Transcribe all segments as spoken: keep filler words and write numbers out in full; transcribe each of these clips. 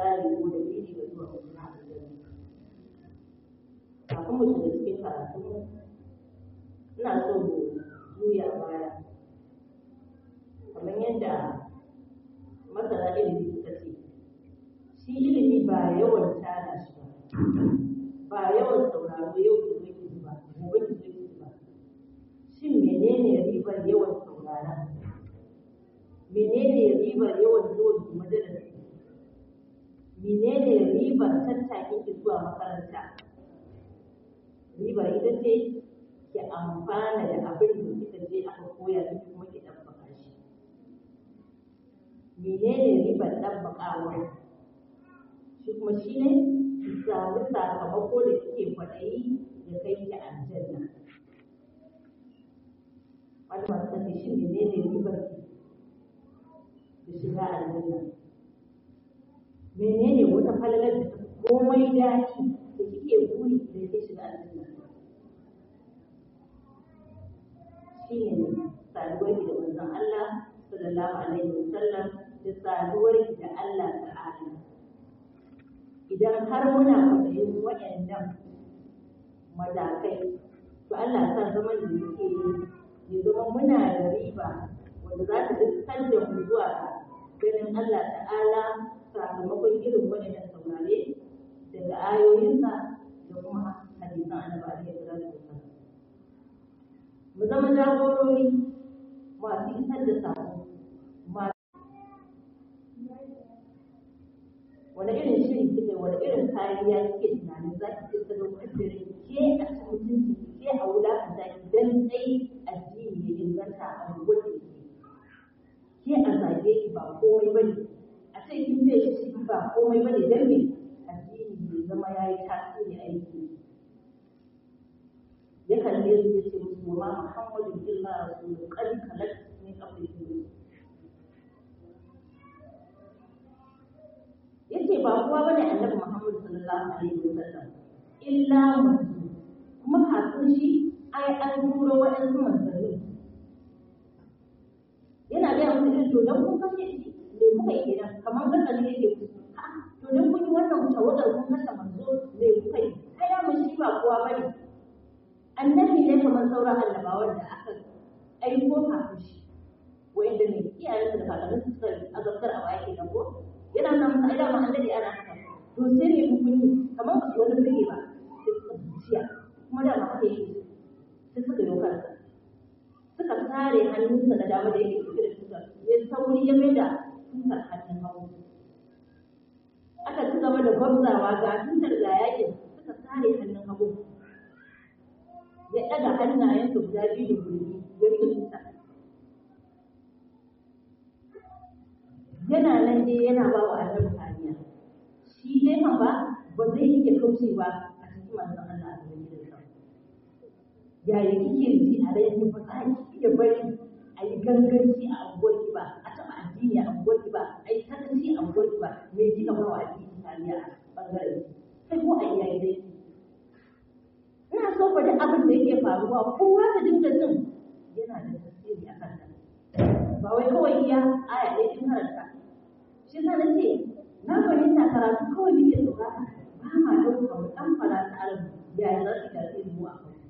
tsari ko da bidi ga zuwa wajen aljanna. Kafin mu shiga cikin karatu, ina so mu juya baya kamar yadda masana ilimi suka ce, shi ilimi ba yawan tara shi ba, ba yawan sauraro yau da gobe ba, gobe da gobe ba. Shin menene ribar yawan saurara? Menene ribar yawan zuwa majalisa? Menene ribar tattakin ki zuwa makaranta? Ribar ita ce ki amfana da abin da kika je aka koya miki kuma ki ɗabbaka shi. Menene ribar ɗabbakawa? Shi kuma shi ne ki samu sakamako da kike kwaɗayi da kai ki aljanna. Wani masu sani shi menene ribar ki da shiga aljanna? Menene wata falalar da ta komai daɗi da kike buri da ke shiga aljanna? Shi ne saduwar ki da manzon Allah sallallahu alaihi wasallam da saduwar ki da Allah ta'ala. Idan har muna kwaɗayin waɗannan matakai, to Allah sa zaman da muke yi ya zama muna da riba wanda za ta dukkan da mu zuwa ganin Allah ta'ala sakamakon irin waɗannan saurare daga ayoyinsa da kuma hadisan annabi alaihi salatu wasallam. Mu zama jagorori masu isar da sako, masu wani irin shiri kike, wani irin kariya kike tunanin za ki ce sadaukar da rai ke a cikin mutunci ke a wulakanta ki dan tsayi addini ya inganta a rubuce ke a zage ki ba komai bane, a ce kin ce shi ba komai bane dan me addini bai zama yayi tasiri a aiki. Ya kalle su yace musu ma Muhammadu illa rasulun qad khalat min qablihi. Yace ba kowa bane annabi Muhammad sallallahu alaihi wasallam illa mutum, kuma kafin shi ai an turo waɗansu manzanni. Yana gaya musu irin to dan kun kashe shi me kuka yi kenan, kamar zakali yake ku ha to dan kun yi wannan tawadar kun kashe manzo me kuka yi? Kai da mu shi ba kowa bane, annabi ne kamar sauran annabawan da aka aiko kafin shi, wanda ne iyayensu da kakanninsu suka azabtar a baya kenan ko yana nan musa ai dama annabi ana haka, to sai me hukunci kamar ba su wani rage ba sai suka zuciya kuma dama haka yake sai suka yi kansa suka kare hannunsa na dama da yake ɗauke da tutar ya sauri ya mai da tutar hannun hagu. Aka ci gaba da gwamzawa ga tutar ga yakin suka kare hannun hagu, ya ɗaga hannayensa guda biyu da gurbi ya rike tutar. Yana nan dai yana ba wa annabi kariya, shi dai ma ba ba zai iya kaucewa a cikin manzon Allah a cikin gidansa. Yaya kike ji a rai ba za ki iya bari a yi ganganci a unguwarki ba, a taɓa addini a unguwarki ba, a yi sakanci a unguwarki ba, me kika ba wa addini kariya a ɓangaren kai ko a iyaye dai. Ina so fa duk abin da yake faruwa kowa ta dinga jin yana da tasiri a kanta, ba wai kawai iya aya ɗaya kin karanta. Shi sa na ce na fahimta karatu kawai muke saurara ba ma ɗauka mu ɗan fara ta arabi yaya za su tasiri mu a kai.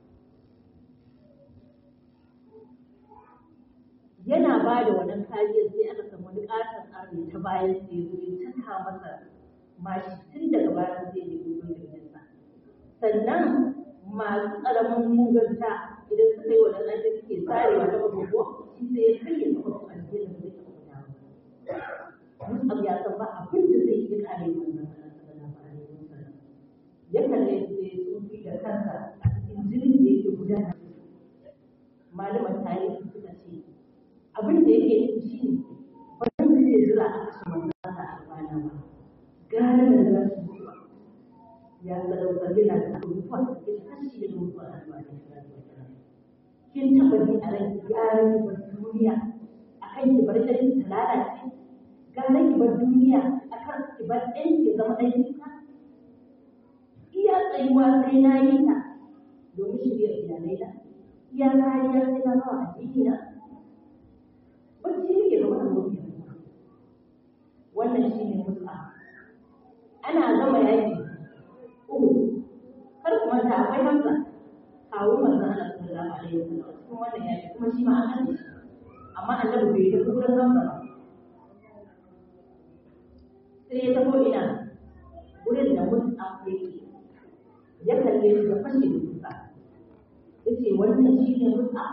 Yana ba da wannan kariyar sai aka samu wani ƙaton ƙarni ta bayan sai ya zo ya taka masa mashi tun daga bayan sai ya gudu da gidansa. Sannan masu ƙaramin muganta idan suka yi wannan ɗan da suke tsarewa ta babu shi sai ya karye kafafun aljanna da zai taɓa dawo. Mus'ab ya san ba abin da zai yi kare wannan sallallahu alaihi wasallam. Ya kalle sai ya tsufi da kansa a cikin jinin da yake gudana. Malaman tarihi suka ce abin da yake yi shi ne ba zan zai jira a kashe manzon Allah a bana ba. Gane da za su mutuwa. Ya sadaukar yana da mutuwa ya kashi da mutuwa a alwani kin taɓa ji a ran gane ki bar duniya a kan ki bar ɗan ta lalace, gane ki bar duniya a kan ki bar ɗan ki zama ɗan iska. Iya tsayuwa sai na yi ta domin shirya iyalai na, iya kariya sai na bawa addini na. Wacce ne ke zama da mutuwa? Wannan shi ne mutuwa ana gama yaki uku kar ku manta akwai Hamza kawo manzon Allah sallallahu alaihi wasallam cikin wannan yaki kuma shi ma an kashe shi amma annabi bai tafi wurin Hamza ba sai ya tafi ina wurin da Mus'ab yake ya kalle shi da fashe da kuka yace wannan shi ne Mus'ab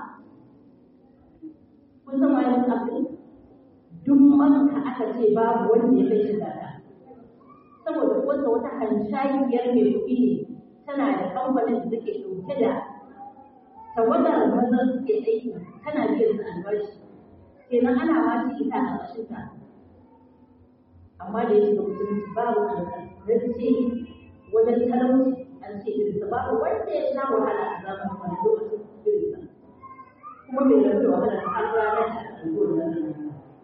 kun san wani Mus'ab ɗin duk manka aka ce babu wanda ya kai shi gada saboda wata wata hanshayiyar mai kuɗi ne tana da kamfanin da take ɗauke da tawadar mazan suke aiki tana biyan su albashi kenan ana ma ci ita a ƙarshen ta amma da ya shiga musulunci babu alƙalƙalce wajen talauci an ce irinsa babu wanda ya sha wahala a zamanin wani lokacin irinsa kuma bai rabu da wahala har ranar da aka ɗauko da ranar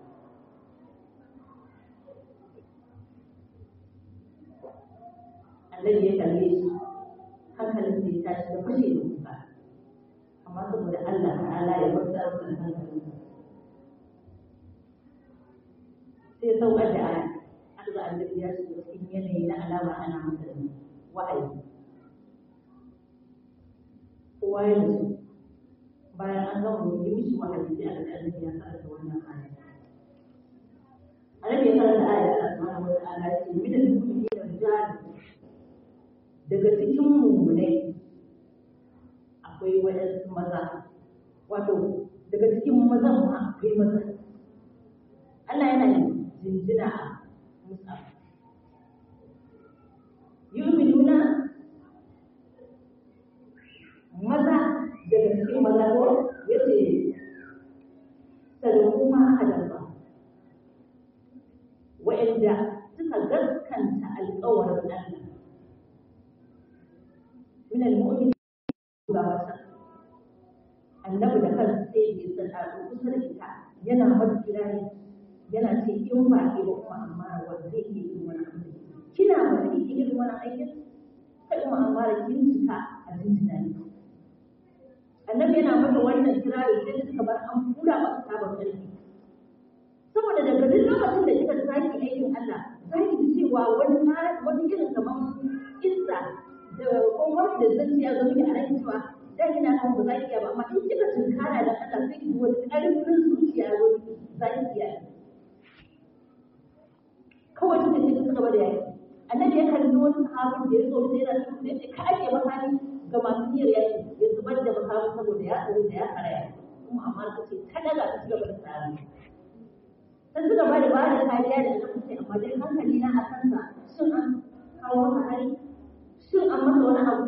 annabi ya kalle shi hankalin sai ya tashi da fashe da kuka amma saboda Allah ta'ala ya bar da wannan hankalin sai saukar da aya aka ga annabi ya shiga cikin yanayi na alama ana masa wa'ayi kowa ya rasu bayan an gama yi mishi wahayi sai aka ga annabi ya karanta wannan aya annabi ya karanta aya Allah subhanahu wa ta'ala ya ce min al-mu'minina rijal daga cikin mummunai akwai waɗansu maza wato daga cikin mazan ma akwai maza Allah yana jinjina a Mus'ab yu'minuna maza daga cikin maza ko yace sadaku ma ahadan ba wa'anda suka gaskanta alƙawarin Allah من المؤمن بابا annabi da kansa sai ya tsada kusa da ita yana mata kirari yana ce in ba ke ba kuma amma wanda zai yi irin wani abu kina ba zai yi irin wani aikin kai kuma amma da kin cika a cikin tunani annabi yana mata wannan kirari sai suka bar an kula masa sabon karfi saboda daga duk lokacin da kika saki aikin Allah zaki ji cewa wani wani irin kaman izza da kuma da zan ya zo miki a rai cewa dan ina kan ba za ki iya ba amma in kika tunkara da Allah sai ki wani ƙarfin zuciya zo miki za ki iya kawai kika ce kika gaba da yaki annabi ya kalli wani sahabin da ya zo da yana cikin da yake ka ake makani ga masu niyyar yaki ya zubar da makamin saboda ya tsoro da ya karaya kuma amma ta ce ta daga ta ci gaba da tsari ta ci gaba da ba da kariya da annabi sai amma dai hankali na a kansa shin an kawo masa hari shin an masa wani abu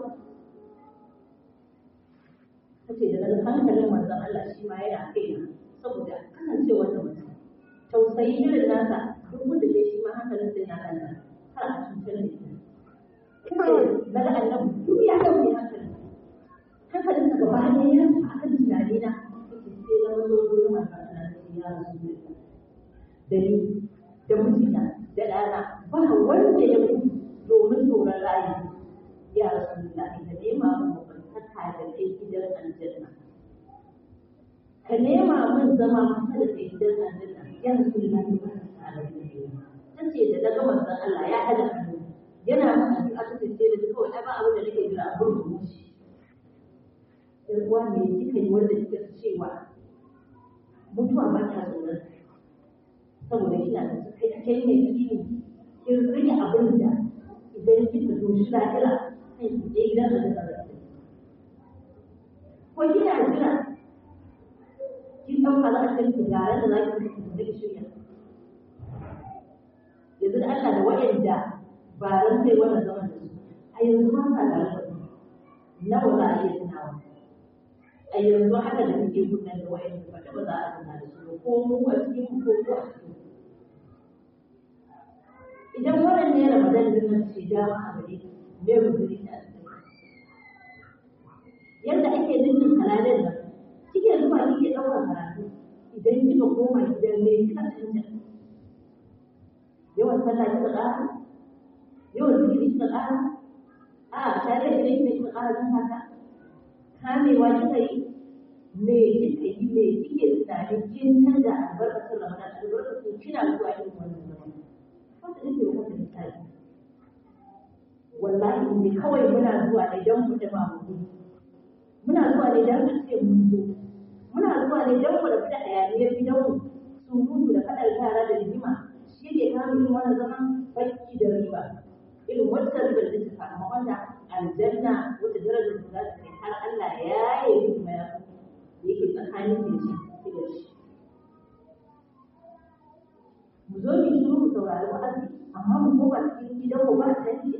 kace da nan hankalin manzon Allah shi ma yana kaina saboda kasancewar da mutum tausayi irin nasa duk wanda zai shi ma hankalin sai na kanta har a cutar da ita kace daga annabi duk ya dauke hankalin hankalin sa gaba ɗaya ya tafi akan tunani na kace sai na zo gurin manzon Allah ya rasu da ni da mijina da ɗana ba wanda ya mutu domin tsoron rayu ya rasu da ka nema min makwantaka da kai gidan aljanna ka nema min zama kusa da kai gidan aljanna ya rasu da ka ba ta aljanna ta ce da daga manzon Allah ya hada hannu yana min addu'a ta ce da kawai ai ba abin da nake jira a gurbin shi sai uwa me kika yi wanda kike cewa mutuwa ba ta tsoron saboda kina da kai kai ne kini kin rike abin da idan kika zo shi lahira sai ki je gidan da ta rage ko kina jira kin dauka za a kai ki gare da zaki ki da shirya yanzu da Allah da wa'anda ba ran sai wannan zaman da su a yanzu ba sa da nawa za a iya tunawa a yanzu haka da muke kunnan da wa'anda ba ta ba za a tuna da su ko mu a cikin mu ko ko a cikin idan wannan ne Ramadan din nan ce dama a gare ki me guduri ta yadda ake nufin kalalin nan kike zuwa kike ɗaukar karatu idan kika koma gidan me kika canja yawan sallah kika ƙara yawan zikiri kika ƙara a tare da gidan kika ƙara don haka kamewa kika yi me kika yi me kike tunanin kin canja albarkacin Ramadan albarkacin kina zuwa irin wannan zaman wanda nake wa wata misali wallahi ne kawai muna zuwa ne don mu dama mu muna zuwa ne don a ce mun zo muna zuwa ne don mu rabu da hayaniyar gidanmu surutu da faɗar yara da rigima shi ne kawo irin wannan zaman baki da riba irin wata ribar da ta samu wanda aljanna wata darajar da za ta kai har Allah ya yi hikima ya yake tsakanin da shi da shi mu zo mu shiru mu saurari wa'azi amma mu koma cikin gidan mu ba a canji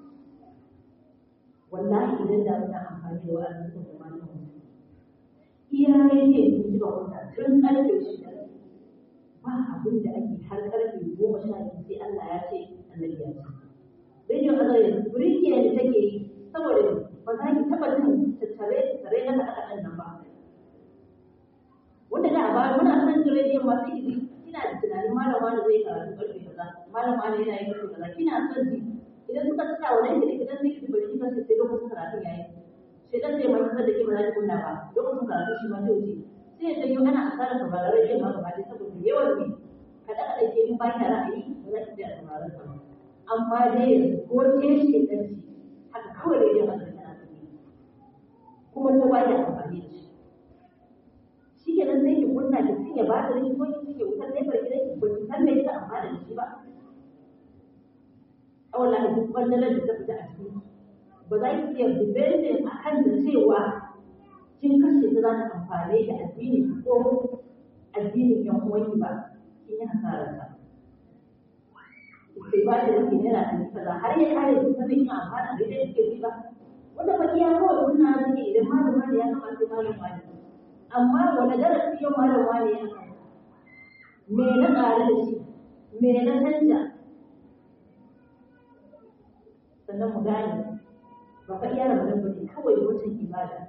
wallahi idan da muna amfani da wa'azi da kuma mu iyaye ne su ji ba wanda tun karfe shida ba abin da ake har karfe goma sha biyu sai Allah ya ce annabi ya ce rediyon azare buriki ne da take yi saboda ba za ki taɓa jin tattare tattare na kaɗa nan ba wanda da a baya muna son jin rediyon masu izi kina da tunanin malama da zai karatu karfe kaza malama da yana yin karfe kaza kina son ji idan suka saka wannan da idan sai ki bari kika sai lokacin karatu yayi sai dan zai manta da kima da kunna ba lokacin karatu shi ma zai wuce sai ya janyo ana asara ka ba rediyon ma gaba ɗaya saboda yawan ne kada ka dake in ba ki ra'ayi ba za ki iya sauraron sa amma dai ko ke shi dan shi haka kawai rediyon azare tana tafi kuma ko ba ya amfani da shi shi ke nan sai ki kunna ki cinye ba da rikin ko ki cinye wutar ne bar gidan ki ko ki san me yake amfani da shi ba a wallahi duk wannan da ta fita a cikin ba za ki iya dependent akan da cewa kin kashe ta za ta amfane da addini ko addinin yan uwanki ba kin yi hasarar ta sai ba da rikin yana da kaza har ya kare ki san kin amfana da yadda kike ji ba wanda ba iya kawai kunna ne idan malama ne ya kama sai malama ne amma wani darasi yau malama ne ya kama me na ƙare da shi me na canja sannan mu gane ba fa iya ramadan ba ne kawai wata ibada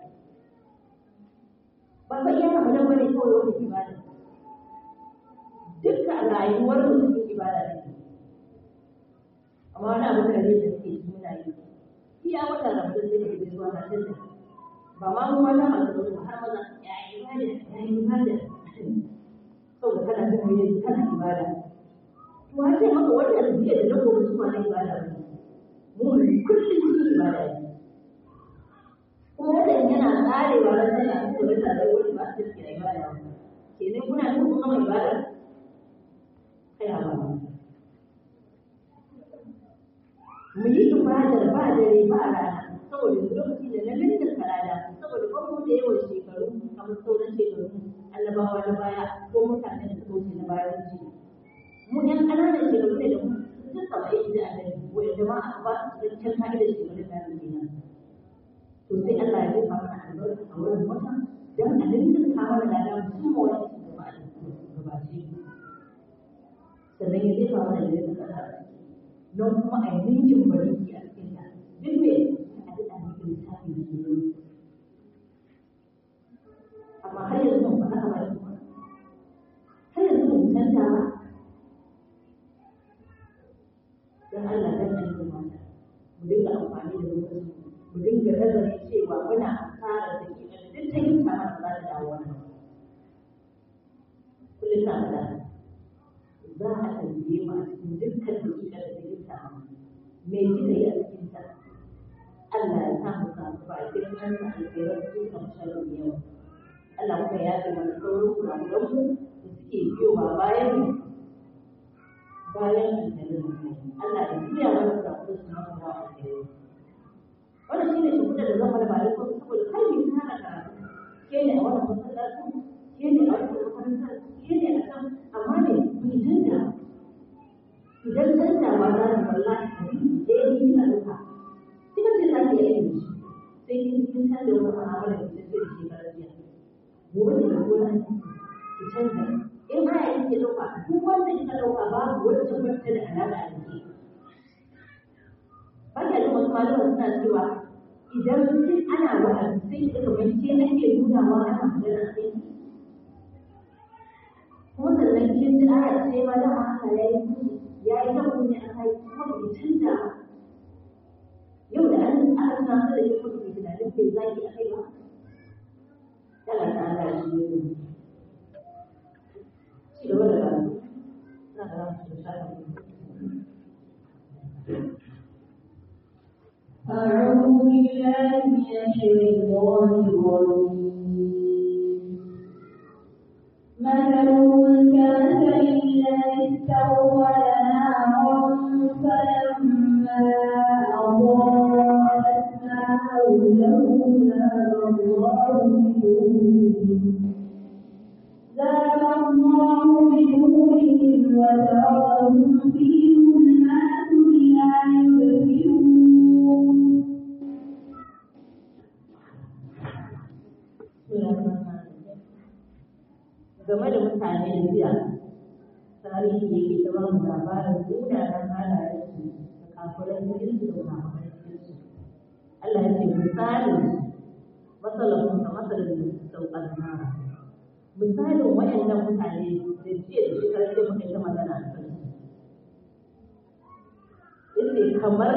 ba fa iya ramadan ba ne kawai wata ibada dukkan rayuwar mu cikin ibada ne amma wani abu da ne da suke muna yi iya wata ramadan sai da zuwa na canja ba ma mu wata masu zuwa har maza ya yi ibada ya yi ibada saboda kana jin wani kana ibada to har sai maka wannan jiya da na gobe su ma na ibada ba mu kullum cikin ibada ne kuma wannan yana tsarewa ran sallah ko da ta zai wani ba su cikin ibada ba kenan kuna yin kuma ibada kai ba mu yi ibadar ba dare ba rana saboda lokaci da na lantar karada saboda kuma da yawan shekaru kamar sauran shekaru annabawa na baya ko mutane da suka wuce na baya wuce mu yan ƙananan shekaru ne da mu sun saba'in da annabi wanda ma aka ba su cikakken ka'idar shekarun da su kenan to sai Allah ya jefa mana albarka a wurin wata don a lantar kama da lada musamman wani su gaba a gabace sannan ya jefa mana da lantar kasa don kuma a yi ninkin bariki a cikin ta duk me a daɗa nufin lissafi da ke amma har yanzu ban faɗa a bayan kuma har yanzu ban canta ba don Allah dan an yi mata mu dinga amfani da lokaci mu dinga nazari cewa muna asarar da ke da duk ta yi kama da za ta dawo wannan kullum na faɗa za a tambaye mu a cikin dukkan dakikar da take samu me kika yi a cikin ta Allah ya sa mu samu bakin nan da alkhairar dukkan sharri yau Allah kuma ya ce mana sauran kurakuran mu da suke biyo ba bayan bayan alkhairar Allah ya biya mana kurakuran su na kuma alkhairar wannan shine shimfiɗar da zama da bayan kuma saboda kai mu tana karatu ke ne a wannan masallacin ke ne a wannan makarantar ke ne a kan amma ne mu canja idan canjawa za mu wallahi hadisi ɗaya ne kina ɗauka kika ce za ki yi aiki da shi sai kin kin canza wani mu'amala da kike da shi shekarar jiya gobe ne da gona ki canza in aya kike ɗauka duk wanda kika ɗauka babu wacce wacce da alaƙa da ke ba ka jin wasu malaman suna cewa idan kin ana wa'azi sai ki kamar ke ake nunawa ana magana a kai kuma sannan kin ji aya sai ma dama haka ya yi kuɗi ya yi ta kuɗi a kai kuma ba ki canza ba yau da an aka sanar da yin kuɗi tunanin bai zaki a kai ba yana ta Allah shi ne ci gaba da ba na da ramu da shafi أعوذ بالله من الشيطان الرجيم مثلهم كمثل الذي استوقد نارا فلما أضاءت ما حوله ذهب الله بنورهم ذهب الله بنورهم وتركهم في ظلمات لا يبصرون. game da mutane da jiya tarihi yake ta ba mu labarin munanan halayensu da kafiran cikinsu da kafiran cikinsu. Allah ya ce misalin matsalar da matsalar da saukar nara. Misalin waɗannan mutane da jiya da shekarar da muka ta magana a kansu. Yace kamar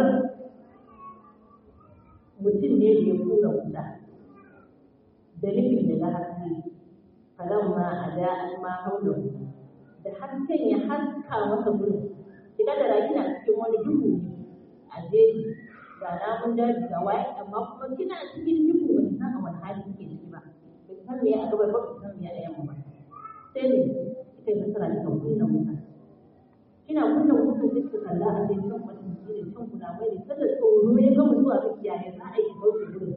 mutum ne da ya kura wuta da nufin da na haske. falamma ada ma haulahu da hasken ya haska masa gurin idan da kina cikin wani duhu a jeji ga namun daji ga waye amma kuma kina cikin duhu ba ki san a wani hali kike ciki ba ba ki san me a gaba ba ki san me a yamma ba sai ne kika yi nasara kika kunna wuta kina kunna wuta sai kika kalla a cikin kan wani mutum ne kan kuna mai da kada tsoro ya gama zuwa miki yaya za a yi kauce gurin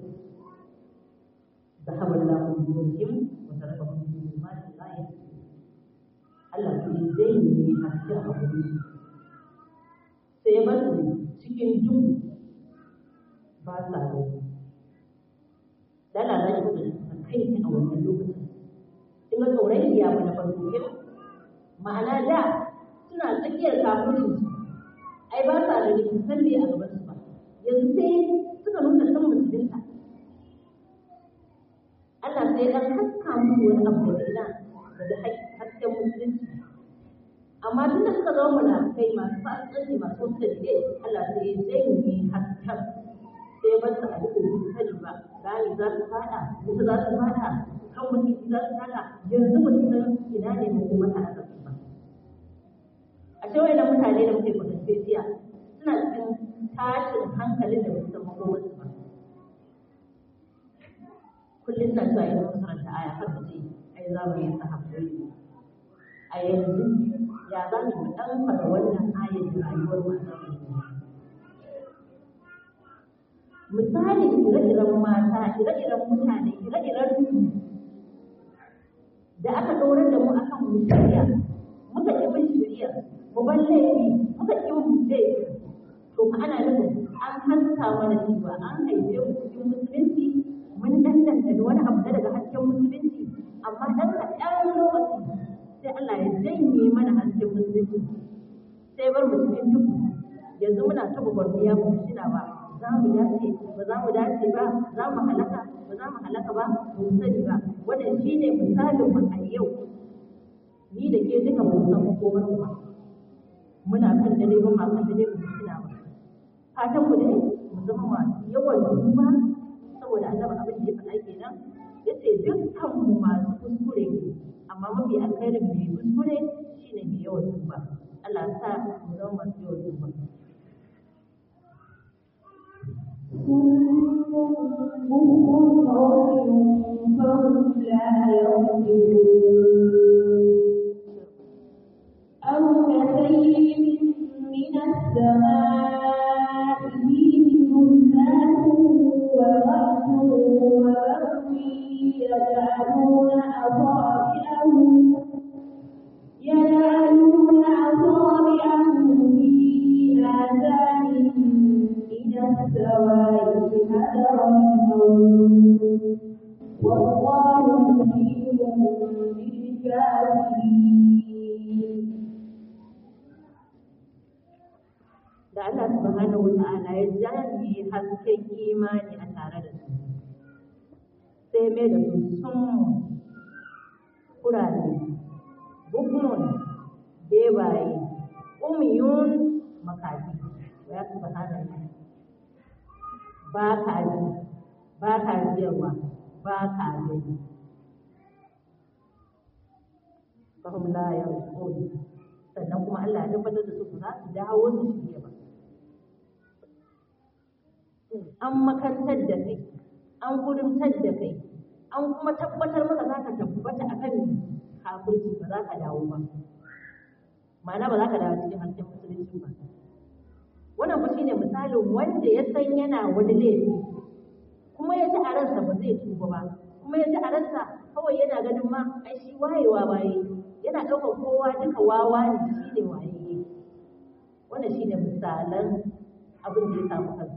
ذهب الله بنورهم وتركهم في ظلمات لا يبصرون. Allah ke zai yi haske a gurin sai ba su cikin duhu ba sa gani. Dala za ki kuɗa kai ki a wannan lokacin. In ga tsoron iya mana farko kin ma'ana da suna tsakiyar kafin ai ba sa da ni san me a gaban su ba. Yanzu sai suka nuna san musulunta. Allah sai dan haska musu wani abu da ina daga hasken musulunci amma tunda suka zama munafikai masu fasikanci masu tsalle Allah sai zai yi hasken sai ba su a duk wani sani ba rani za su fada wuta za su fada kan mutum za su fada yanzu mutum san ina ne mu kuma ta aka ba a ce wayannan mutane da muke kwatance jiya suna cikin tashin hankalin da ba su san makomarsu ba kullum na zuwa idan mun karanta aya har mu ce ai za mu yi sahabbai a yanzu ya za mu dan fara wannan ayar da rayuwar mu misali ire-iren mata ire-iren mutane ire-iren da aka ɗaurar da mu akan mu shirya muka ƙi bin shirya mu bar laifi muka ƙi bin laifi to fa ana nufin an haska mana cewa an haife mu cikin musulunci mun danganta da wani abu daga hasken musulunci amma dan kaɗan lokaci sai Allah ya janye mana hasken musulunci sai bar mu cikin duhu yanzu muna ta gwagwarmaya ba mu shina ba za mu dace ba za mu dace ba za mu halaka ba za mu halaka ba ba mu sani ba wannan shine misalin mu a yau ni da ke duka mu san komai ba muna kan dare ba ma kan dare mu shina ba fatan mu dai mu zama masu yawan duba saboda annabi abin da ya faɗa kenan yace dukkan mu masu kuskure ne amma mafi alkhairin mai kuskure shine mai yawan tuba Allah ya sa mu zama masu yawan tuba أو كسيل من السماء فيه ظلمات ورعد وبرق يجعلون أصابعهم يجعلون أصابعهم في آذانهم من السوائل حذر الموت والله محيط بالكافرين. da Allah subhanahu wa ta'ala ya janye hasken imani a tare da su sai mai da su sun kurare bukmun bebaye umyun makafi ya subhanahu ba ka ji ba ka jiyarwa ba ka gani fahim la yarqun sannan kuma Allah ya tabbatar da su ba su dawo su shirye ba an makantar da kai, an guduntar da kai, an kuma tabbatar maka za ka tabbata a kan kafirci ba za ka dawo ba. Ma'ana ba za ka dawo cikin hasken musulunci ba. Wannan ba shine misalin wanda ya san yana wani laifi kuma ya ji a ransa ba zai tuba ba, kuma ya ji a ransa kawai yana ganin ma ai shi wayewa baye, yana ɗaukar kowa duka wawa ne shi ne waye. Wannan shine misalan abin da ya samu kansa.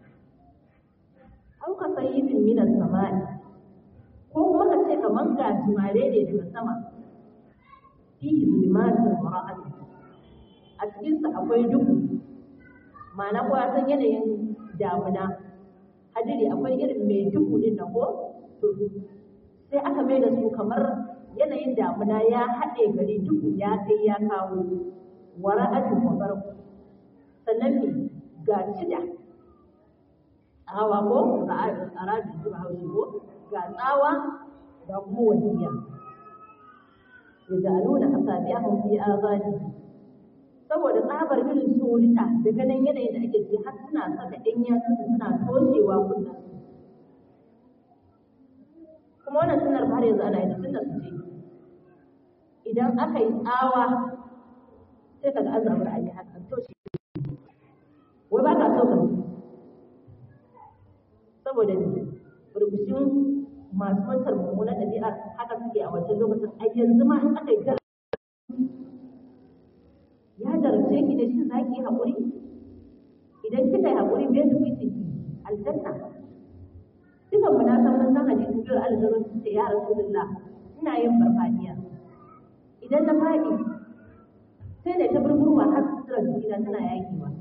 An ka sayi bin minas sama'i, ko kuma ka ce kamar gajimare ne daga sama, fihi zulmatin wa ra'd, a cikinsa akwai duhu. Ma'ana ko san yanayin damuna, hadiri akwai irin mai duhu din nan ko sai aka mai da su kamar yanayin damuna ya haɗe gari, duhu ya kai ya kawo, wa ra'd wa barq, sannan me ga cida tsawa ko arabi zuwa haushi ko ga tsawa ga kuma wadiya. Yajaluna asabi'ahum fi azani, saboda tsabar irin tsorita da ganin yanayin da ake ji har suna saka ɗan yatsun suna toshewa kullum. Kuma wannan sunar har yanzu ana yi tun da su ce idan aka yi tsawa sai kaga an zaɓi ra'ayi haka an toshe, wai ba ka so ka saboda rubushin masu wancan mummunan ɗabi'ar haka suke a wancan lokacin. A yanzu ma in aka yi gar ya jarabce ki da shi za ki yi haƙuri, idan kika yi haƙuri bai tuki ki aljanna. Dukan mu na san mun san hadisi biyar aljanna su ce ya rasulullah ina yin farfadiya, idan na faɗi sai da ta burburwa har suturar jikina tana yakewa,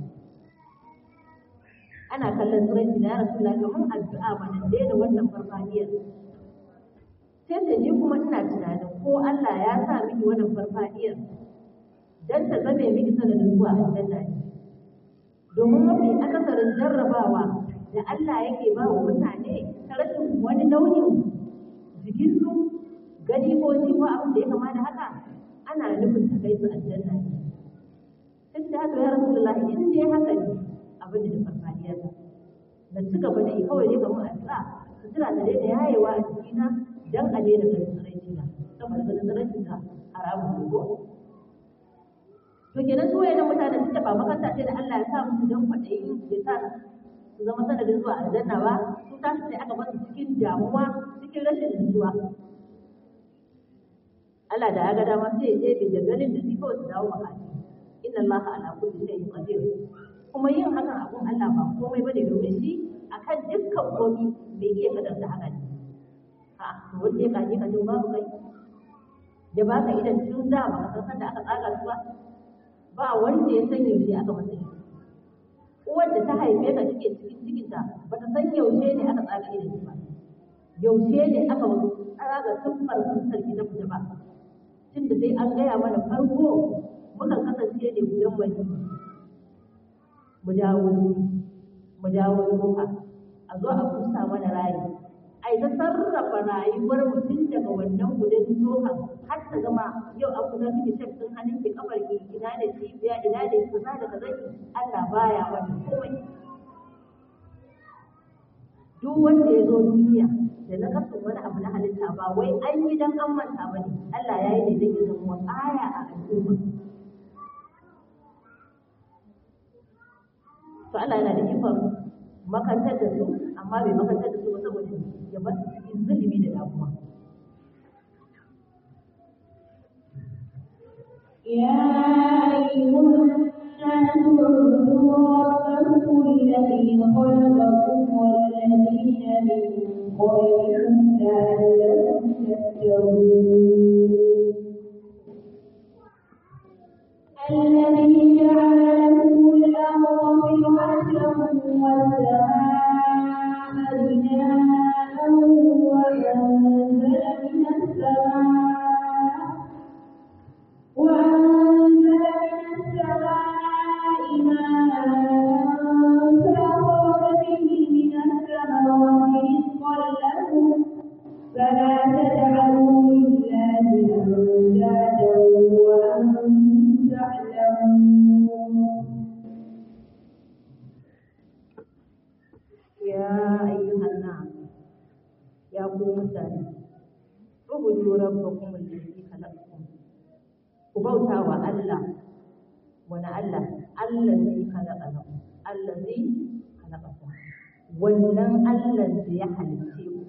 ana kallon tsiranci na ya rasulullah kamar addu'a mana daina wannan farfadiyar. Sai da ni kuma ina tunanin ko Allah ya sa miki wannan farfadiyar dan ta zame miki sanadin zuwa aljanna ne, domin mafi akasarin jarrabawa da Allah yake ba wa mutane ta rashin wani nauyin jikinsu, gani ko ji ko abin da ya kama da haka, ana nufin ta kai su aljanna ne. Sai da haka ya rasulullahi in dai haka ne abin da farfadiya ta na ci gaba da yi kawai dai kamar addu'a su jira da daina yayewa a jikina dan a daina ganin tsiraici na, saboda ganin tsiraici na haramun ne ko. To kenan su wayannan mutanen suka ba makaranta ce da Allah ya sa musu dan kwaɗayi ya sa su zama sanadin zuwa aljanna ba, su ta sai aka basu cikin damuwa, cikin rashin nutsuwa. Allah da ya ga dama sai ya ɗebe da ganin da kawai su dawo makaci. Inna Allah ala kulli shay'in qadir. Kuma yin hakan abun Allah ba komai bane, domin shi akan dukkan komai bai iya kadar da haka ne. Ha, to wanda ya kaji kajin babu kai da ba ka idan tun da ba ka san da aka tsaga su ba, ba wanda ya san yaushe aka masa yi. Uwar da ta haife ka cikin cikin cikinta ba ta san yaushe ne aka tsaga idan ba, yaushe ne aka tsaga siffar fuskar ki ta fita ba. Tunda dai an gaya mana farko muka kasance ne gudan wani mu dawo mu dawo tsoka, a zo a kusa mana rayu, ai ta sarrafa rayuwar mutum daga wannan gudan tsoka har ta gama yau an kusa miki shek sun hannun ki kafar ki ina da cibiya ina da kaza da kaza ki. Allah baya wani komai. Duk wanda ya zo duniya da na kasan wani abu na halitta ba wai an yi dan an manta ba ne, Allah ya yi ne don ya zama aya a al'umma. To Allah yana da ikon makantar da su, amma bai makantar da su ba saboda ya ba su cikin zulumi da damuwa. يا أيها الناس اعبدوا ربكم الذي خلقكم والذين من قبلكم لعلكم تتقون. الذي جعل لكم الأرض فراشا والسماء بناء وأنزل من السماء وأنزل من السماء ماء فأخرج به من الثمرات رزقا لكم فلا تجعلوا لله أندادا وأنتم تعلمون. ubudu rabbakum alladhi khalaqakum ku bauta wa Allah wani Allah allazi khalaqakum allazi khalaqakum wannan Allah da ya halice ku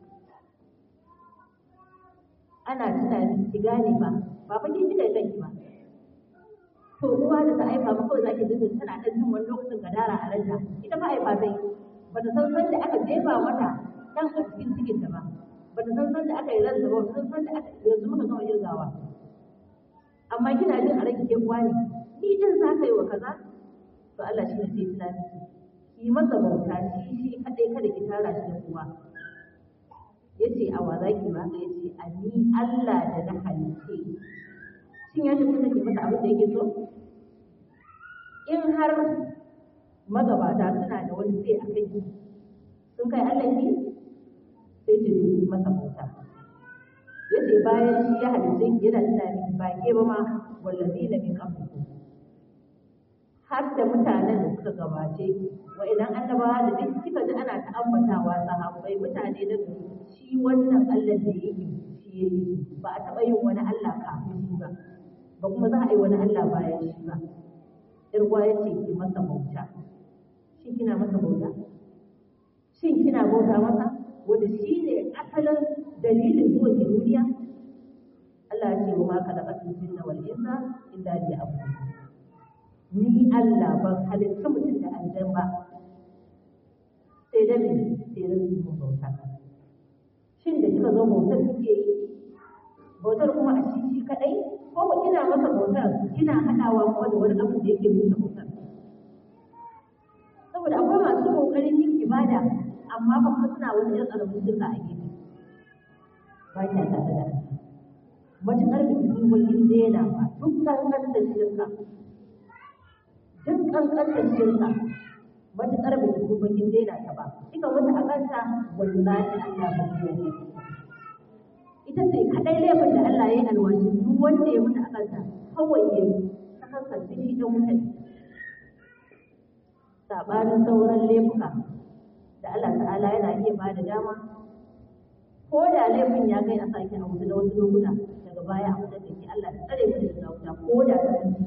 ana tunani ki gane ba ba fa kin kika kanki ba to uwa da ta aifa ba kawai zaki dinga tana dan jin wani lokacin gadara a ranta ita fa aifa sai bata san san da aka jefa mata dan a cikin cikin ta ba bata san san da aka yi ranta ba bata san san da aka yanzu muka gama irgawa amma kina jin a ranki ke uwa ne ni din za ka yi wa kaza to Allah shi ne sai tunani ki masa bauta shi shi kadai kada ki tara shi da uwa yace a wa zaki ba ka yace a ni Allah da na halice shin ya tafi take masa abin da yake so in har magabata suna da wani sai a kai sun kai Allah ki sai ce yi masa bauta yace bayan shi ya halice ki yana tunani ba ke ba ma wallazina min qablikum har da mutanen da suka gabace wa idan annabawa da duk kika ji ana ta ambatawa sahabbai mutane da shi wannan Allah da yake shi yayi ba a taba yin wani Allah kafin shi ba ba kuma za a yi wani Allah bayan shi ba irwa yace ki masa bauta shin kina masa bauta shin kina bauta masa wanda shi ne asalin dalilin zuwa ki duniya Allah ya ce wa ma khalaqatul jinna wal insa illa liya'budun ni Allah ban halitta mutum da aljan ba sai da me sai da su bauta shin da kika zo bautar kike yi bautar kuma a shi shi kadai ko ko kina masa bautar kina hadawa kuma da wani abu da yake musu bautar saboda akwai masu kokarin yin ibada amma ba kuma suna wani irin alamun shirka a gefe ba kya tare da matuƙar da cikin wajen daina ba duk kankan da shirka duk kankantar shirka matuƙar bai yi bakin daina ta ba kika mutu a kanta wallahi Allah ba zai yi ita ce kadai laifin da Allah ya yi alwashi duk wanda ya mutu a kanta kawai ya ta kankance shi dan wuta sabanin sauran laifuka da Allah ta'ala yana iya ba da dama ko da laifin ya kai a sake a wuta da wasu lokuta daga baya a fitar da shi Allah ta tsare mu daga wuta ko da ta mutu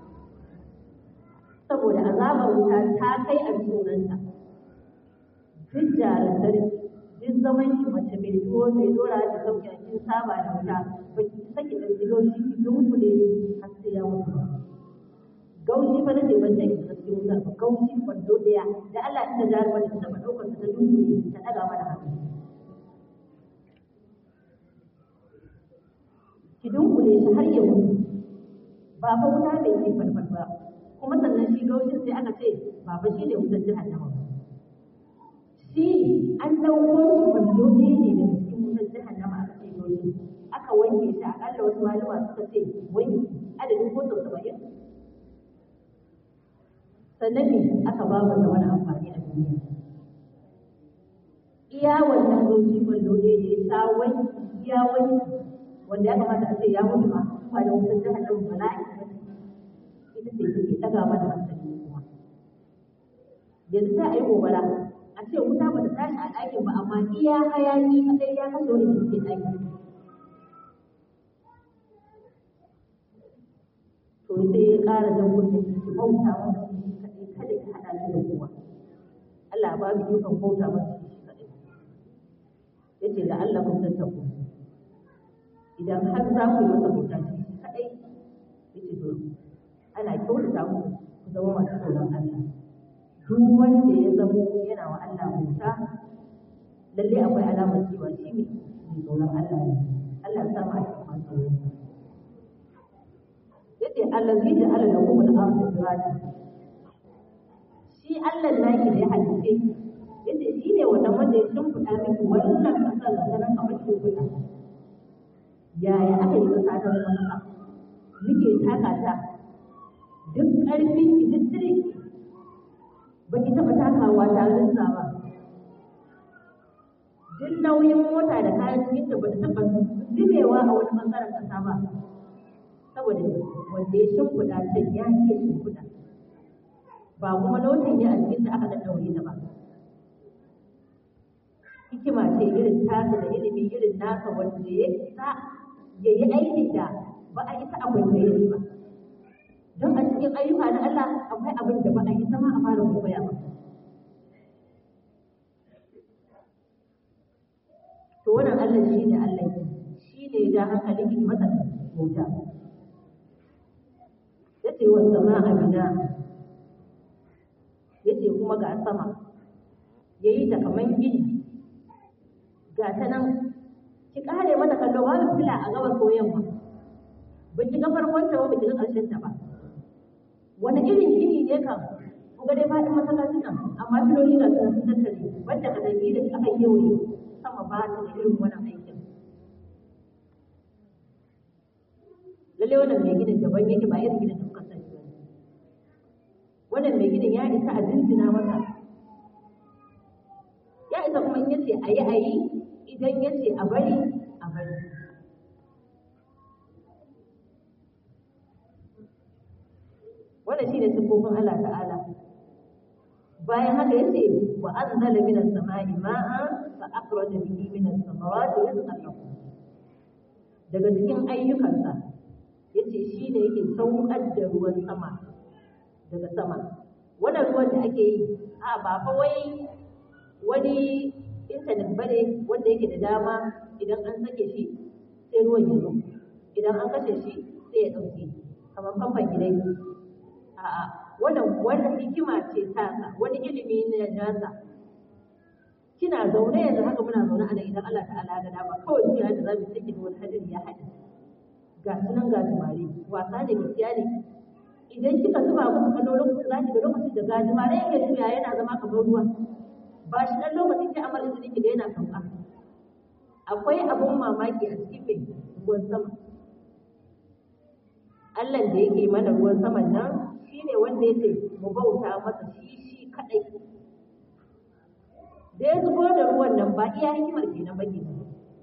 saboda azabar wuta ta kai a sunanta duk jarantar duk zaman ki mace mai tuwo mai dora da sauki a kin saba da wuta ba ki sake da gaushi ki dunkule shi har sai ya mutu gaushi fa nake ban da ki cikin wutar ba gaushi kwando daya da Allah ta jarumar da ta daukar ta dunkule ta daga mana hannu ki dunkule shi har ya mutu ba fa wuta mai ce farfar ba kuma sannan shi gaushin sai aka ce ba fa shi ne wutar jahannama ba shi an dauko shi kwando ne ne daga cikin wutar jahannama aka ce gaushin aka wanke shi akalla wasu malama suka ce wanki adadin ko sau saba'in sannan ne aka ba mu da wani amfani a duniya iya wannan gaushi kwando ne ya sa wanki iya wanki wanda ya kamata a ce ya mutu ma ba da wutar jahannama bala'i ba ita ce take daga mana hankali kuma yanzu sai a yi gobara a ce wuta ba ta tashi a ɗakin ba amma iya hayaki kadai ya kashe wani da suke ɗakin to sai ya ƙara jan kunne ki bauta masa shi kadai kada ki haɗa shi da kowa Allah ba mu ikon bauta masa shi kadai yace da Allah kun tattaku idan har za ku yi masa bauta shi kadai yace to ana kyautata ku ku zama masu tsoron Allah duk wanda ya zamo yana wa Allah bauta lalle akwai alamar cewa shi ne mai tsoron Allah ne Allah ya samu a cikin masu tsoron yace allazi ja'ala lakum al-ardha firasha shi Allah naki da ya halice yace shi ne wannan wanda ya shimfiɗa miki wannan kasar da sanan kamar shimfiɗa yaya aka yi kasa ta zama muke taka ta duk ƙarfin ki duk tirin ba ki taɓa takawa ta rinsa ba duk nauyin mota da kayan cikin da ba ta taɓa zubewa a wani ɓangaren ƙasa ba saboda wanda ya shimfiɗa can ya ce shimfiɗa ba kuma lotin ne a cikin da aka ɗaɗɗaure ta ba hikima ce irin tasa da ilimi irin nasa wanda ya isa ya yi aikin da ba a isa abin da ya yi ba. Don a cikin ayyuka na Allah akwai abin da ba a isa ma a fara koya ba. To wannan Allah shi ne Allah shi ne ya ja hankali ki masa bauta. Yace wa sama'a bina, yace kuma ga sama yayi ta kaman gini, ga ta nan ki kare mata kallo babu fila a gabar ko yamma, ba ki ga farkon ta ba ba ki ga karshen ta ba. Wani irin gini ne kan ku ga dai faɗin masallacin nan amma filoli ga sun tattare wanda ka dabi da aka kewaye sama ba ta da irin wannan aikin. Lalle wannan mai ginin daban yake ba irin ginin da kuka sani ba. Wannan mai ginin ya isa a jinjina masa, ya isa kuma in yace ayi ayi, idan yace a bari a bari. Wannan shine sifofin Allah ta'ala. Bayan haka yace wa anzala minas samai ma'an fa akhraja bihi minas samarati rizqan lakum. Daga cikin ayyukansa yace shine yake saukar da ruwan sama daga sama. Wannan ruwan da ake yi a ba fa wai wani intanet bane wanda yake da dama idan an sake shi sai ruwan ya zo, idan an kashe shi sai ya dauke kamar famfan gidan. A'a, wannan wannan hikima ce tasa, wani ilimi ne nasa. Kina zaune yanzu haka muna zaune a nan idan Allah ta'ala ga dama kawai duniya da zamu take da wani hadin ya haɗe. Ga sunan ga tumare, wasa ne gaskiya ne. Idan kika zuba musu kallo lokacin za ki ga lokacin da ga tumare yake juya yana zama kamar ruwa. Ba shi dan lokacin sai amal izini ki ga yana sauka. Akwai abun mamaki a cikin mai ruwan sama. Allah da yake mana ruwan saman nan shi ne wanda ya ce mu bauta masa shi shi kaɗai. Da ya zubo da ruwan nan ba iya hikimar kenan ba kenan.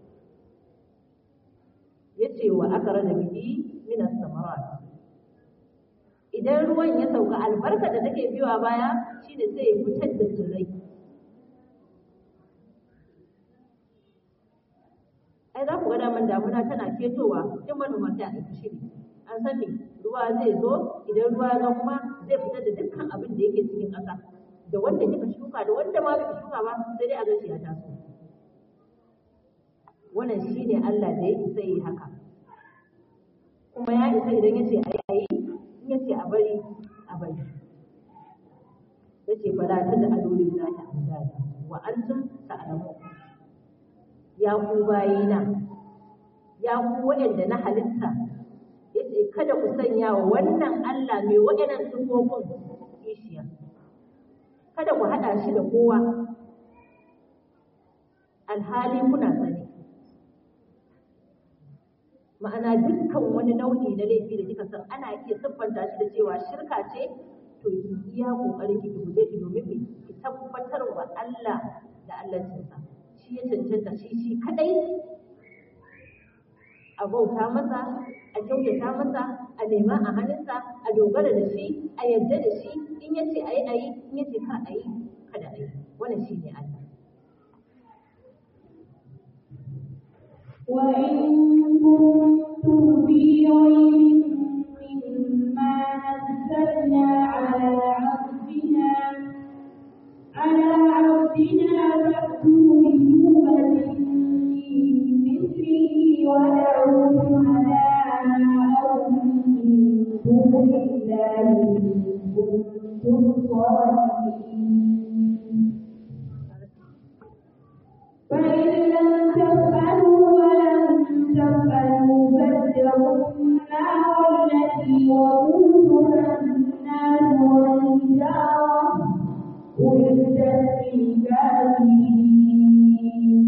Ya ce wa akara da bihi minas samarat. Idan ruwan ya sauka albarka da take biyowa baya shi ne sai ya fitar da tsirrai. Ai za ku ga daman damuna tana ketowa in manoma sai a ɗauki shiri. An san me ruwa zai zo, idan ruwa ya kuma zai fitar da dukkan abin da yake cikin ƙasa, da wanda kika shuka da wanda ma baki shuka ba sai dai a ga shi ya taso. Wannan shine Allah da ya isa yi haka, kuma ya isa idan yace ayi ayi, in yace a bari a bari. Yace fala tad'alu lillahi andada wa antum ta'lamun. Ya ku bayina, ya ku waɗanda na halitta, yace kada ku sanya wa wannan Allah mai waɗannan sifofin kishiya, kada ku haɗa shi da kowa alhali kuna sani. Ma'ana dukkan wani nau'i na laifi da kika san ana iya siffanta shi da cewa shirka ce, to ki iya kokarin ki guje ki domin ki tabbatar wa Allah da Allahnsa shi ya cancanta shi shi kadai a bauta masa, a kyautata masa, a nema a hannunsa, a dogara da shi, a yarda da shi, in yace ayi ayi, in yace kar ayi kada ayi. Wannan shine Allah. وإن كنتم في ريب مما نزلنا على عبدنا على عبدنا فأتوا بسورة من مثله ودعوا شهداءكم من دون الله إن كنتم صادقين. فإن لم تفعلوا ولم تفعلوا فاتقوا النار التي وقودها الناس والحجارة أعدت للكافرين.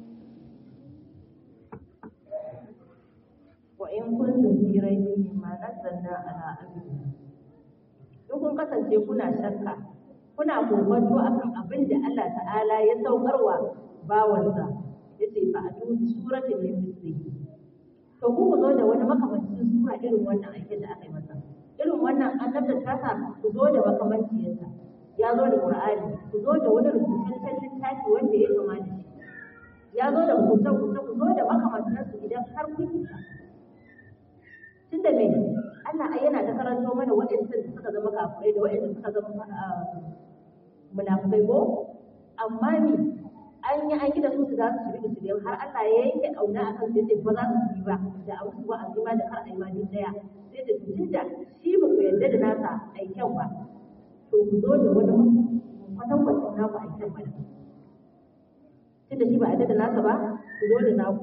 وإن كنتم في ريب مما نزلنا على عبدنا. In kun kasance kuna shakka, kuna kokonto akan abin da Allah ta'ala ya saukarwa bawansa, yace fa atu bi suratin min mislihi. To ku zo da wani makamancin sura irin wannan aikin da aka yi masa, irin wannan annabta tasa ku zo da makamanciyarsa. Ya zo da Qur'ani, ku zo da wani rubutaccen littafi wanda ya kama da shi. ya zo da hukunce-hukunce ku zo da makamantansu idan har kun isa. Tun da me Allah ai yana ta karanto mana waɗanda suka zama kafirai da waɗanda suka zama munafukai ko amma ni an yi an yi da su su za su shirya shirya har Allah ya yanke auna akan sai sai ba za su yi ba da a wasu wa'azi ma da har a yi ma duk daya sai da tun da shi ba ku yarda da nasa aikin ba to ku zo da wani kwatankwacin naku aikin ba tun da shi ba a yarda da nasa ba ku zo da naku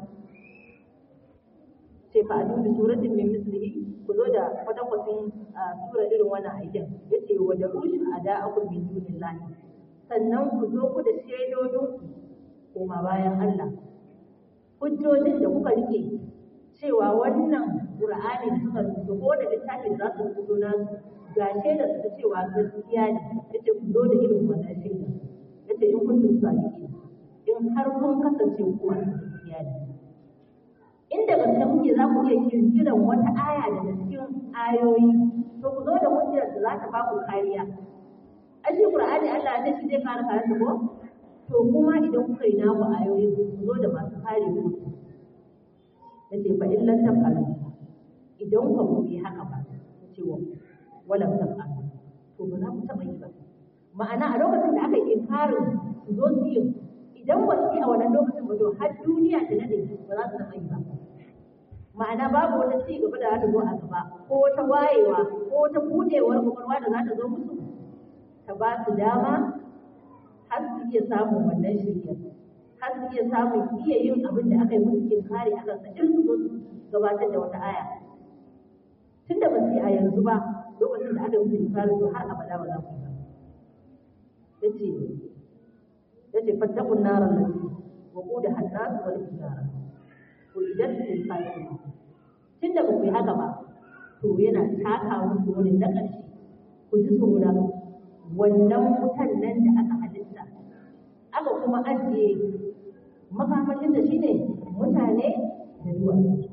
sai fa adu da suratin min mislihi ku zo da kwatankwacin sura irin wannan aikin yace wa da rushin ada'akum min dunillahi sannan ku zo ku da shaidodinku koma bayan Allah hujjojin da kuka rike cewa wannan Qur'ani da suka rubuta ko da littafin da za su rubuto na ga shaidar su cewa gaskiya ne yace ku zo da irin wannan shaidar yace in kun tusa ne in har kun kasance ku masu gaskiya ne inda gaskiya kuke za ku iya kirkiran wata aya daga cikin ayoyi to ku zo da hujjar da za ta ba ku kariya ashe Qur'ani Allah ya ce zai kare kayan ko to kuma idan kuka yi naku ayoyi ku zo da masu kare ku yace fa in lam taf'alu idan ku ba yi haka ba yace wa wala taf'alu to ba za ku taba yi ba ma'ana a lokacin da aka yi inkarin su zo su yi idan ba su yi a wannan lokacin ba to har duniya ta nade ba za su taba yi ba ma'ana babu wata ci gaba da za ta zo a gaba ko wata wayewa ko wata budewar kwakwalwa da za ta zo musu ta ba su dama har su iya samun wannan shirya har su iya samun iya yin abin da aka yi musu kin kare a kansa in su zo su gabatar da wata aya tun da ba su yi a yanzu ba lokacin da aka yi musu kin kare to har abada ba za ku yi ba yace yace fattakun naran lati wa quda hannas wal hijara ko idan su kare tun da ba ku yi haka ba to yana taka musu wani na ƙarshe ku ji tsoron wannan wutan nan da aka halitta aka kuma ajiye makamashin da shi ne mutane da duwatsu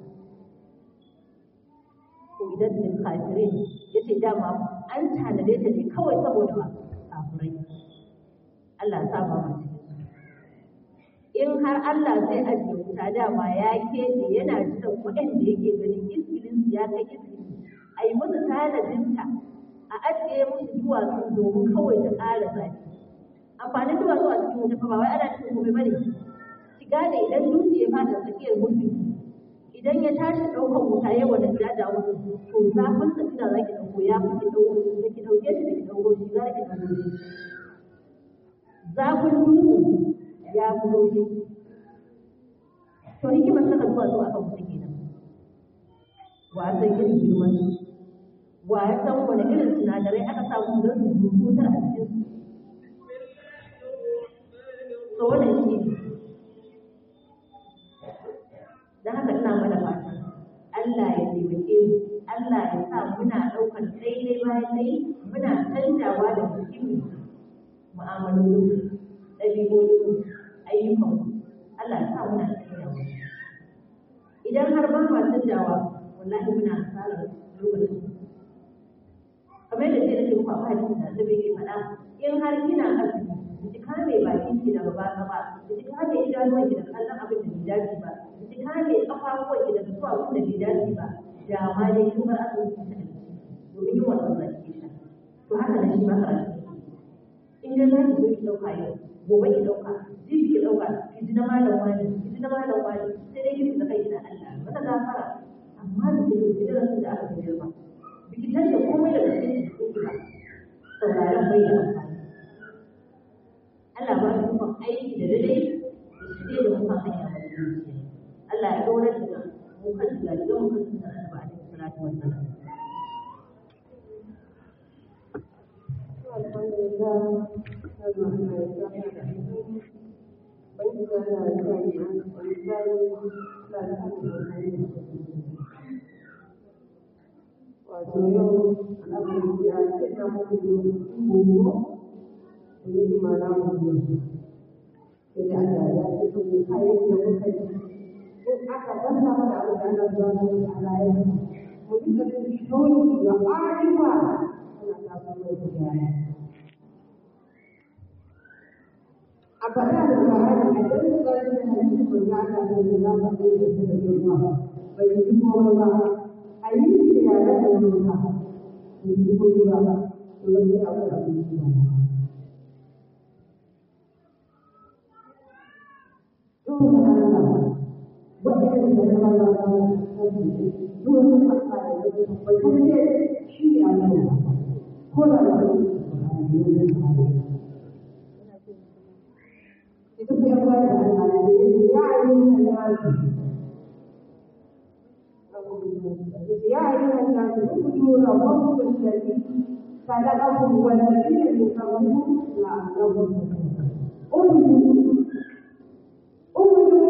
ko idan din kafirin ya ce dama an tanade ta ne kawai saboda ba kafirai Allah ya saba mu in har Allah zai ajiye wuta dama ya keɓe yana jiran waɗanda yake ganin iskilin ya kai iskili a yi musu tanadinta a ajiye musu duwatsu domin kawai ta ƙara zafi amfanin duwatsu a cikin wuta ba wai ana cikin gobe bane shiga da idan dutse ya fada tsakiyar murfi idan ya tashi ɗaukar wuta ya wani ya dawo to zafin sa tunda za ki ɗauko ya fi ki ɗauko da ki ɗauke shi da ki ɗauko shi za ki ɗauko shi zafin dutse ya fi ɗauke to hikimar saka duwatsu a kan wuta kenan wa san irin girman wa ya san wani irin sinadarai aka samu don su cutar a cikin su to wannan shi ne don haka ina mana fata Allah ya taimake mu Allah ya sa muna ɗaukar daidai bayan dai muna canjawa da muhimmi mu'amalolin ɗabi'o'in ayyukan Allah ya sa muna canjawa idan har ba ma canjawa wallahi muna asarar lokacin kamar da sai da ce muku a hadisin da annabi ke faɗa in har kina azumi ki kame bakin ki daga baka ba ki kame idanuwan ki daga kallon abin da bai dace ba ki kame kafafuwan ki daga zuwa abin da bai dace ba da ma dai kin bar azumi ki ta domin yin wannan zaki sha to haka da shi ma karatu in dai za ki zo ki ɗauka yau gobe ki ɗauka jibi ki ɗauka ki ji na malam wani ki ji na malam wani sai dai ki fita kai da Allah wata gafara amma da ke dauki darasin da aka koyar ba biki canza komai da cikin cikin ba sauraron bai da amfani Allah ba su kuma aiki da dare da shige da muka hanya mai zuciya Allah ya dora da mu kan da ga mu kan da Allah alaihi salatu wassalam alhamdulillah Allah ya saka da alheri bai da ya yi an wani sai da alhamdulillah wato yau al'amari ya ce ta mutu gobe da yi mana mutu da Allah ya ce to kayan da muka yi in aka banta mana abu da Allah ya zo a rayuwa mu duka da shoyi da arifa ana ta fara da a faɗa da fara a dan tsarin da hadisi da za ka kai da ta da girma bai yi komai ba a yi shi ya ga da wani ba bai yi komai ba to wani ya ga abin ba to da Allah waɗanda da na ba za su yi duk wani Allah da ya bai kuma shi ya ga ko da da itu punya keluarga jadi ya ini adalah ya ini adalah itu juga orang menjadi pada kamu buat lagi yang kamu lah kamu oh itu oh itu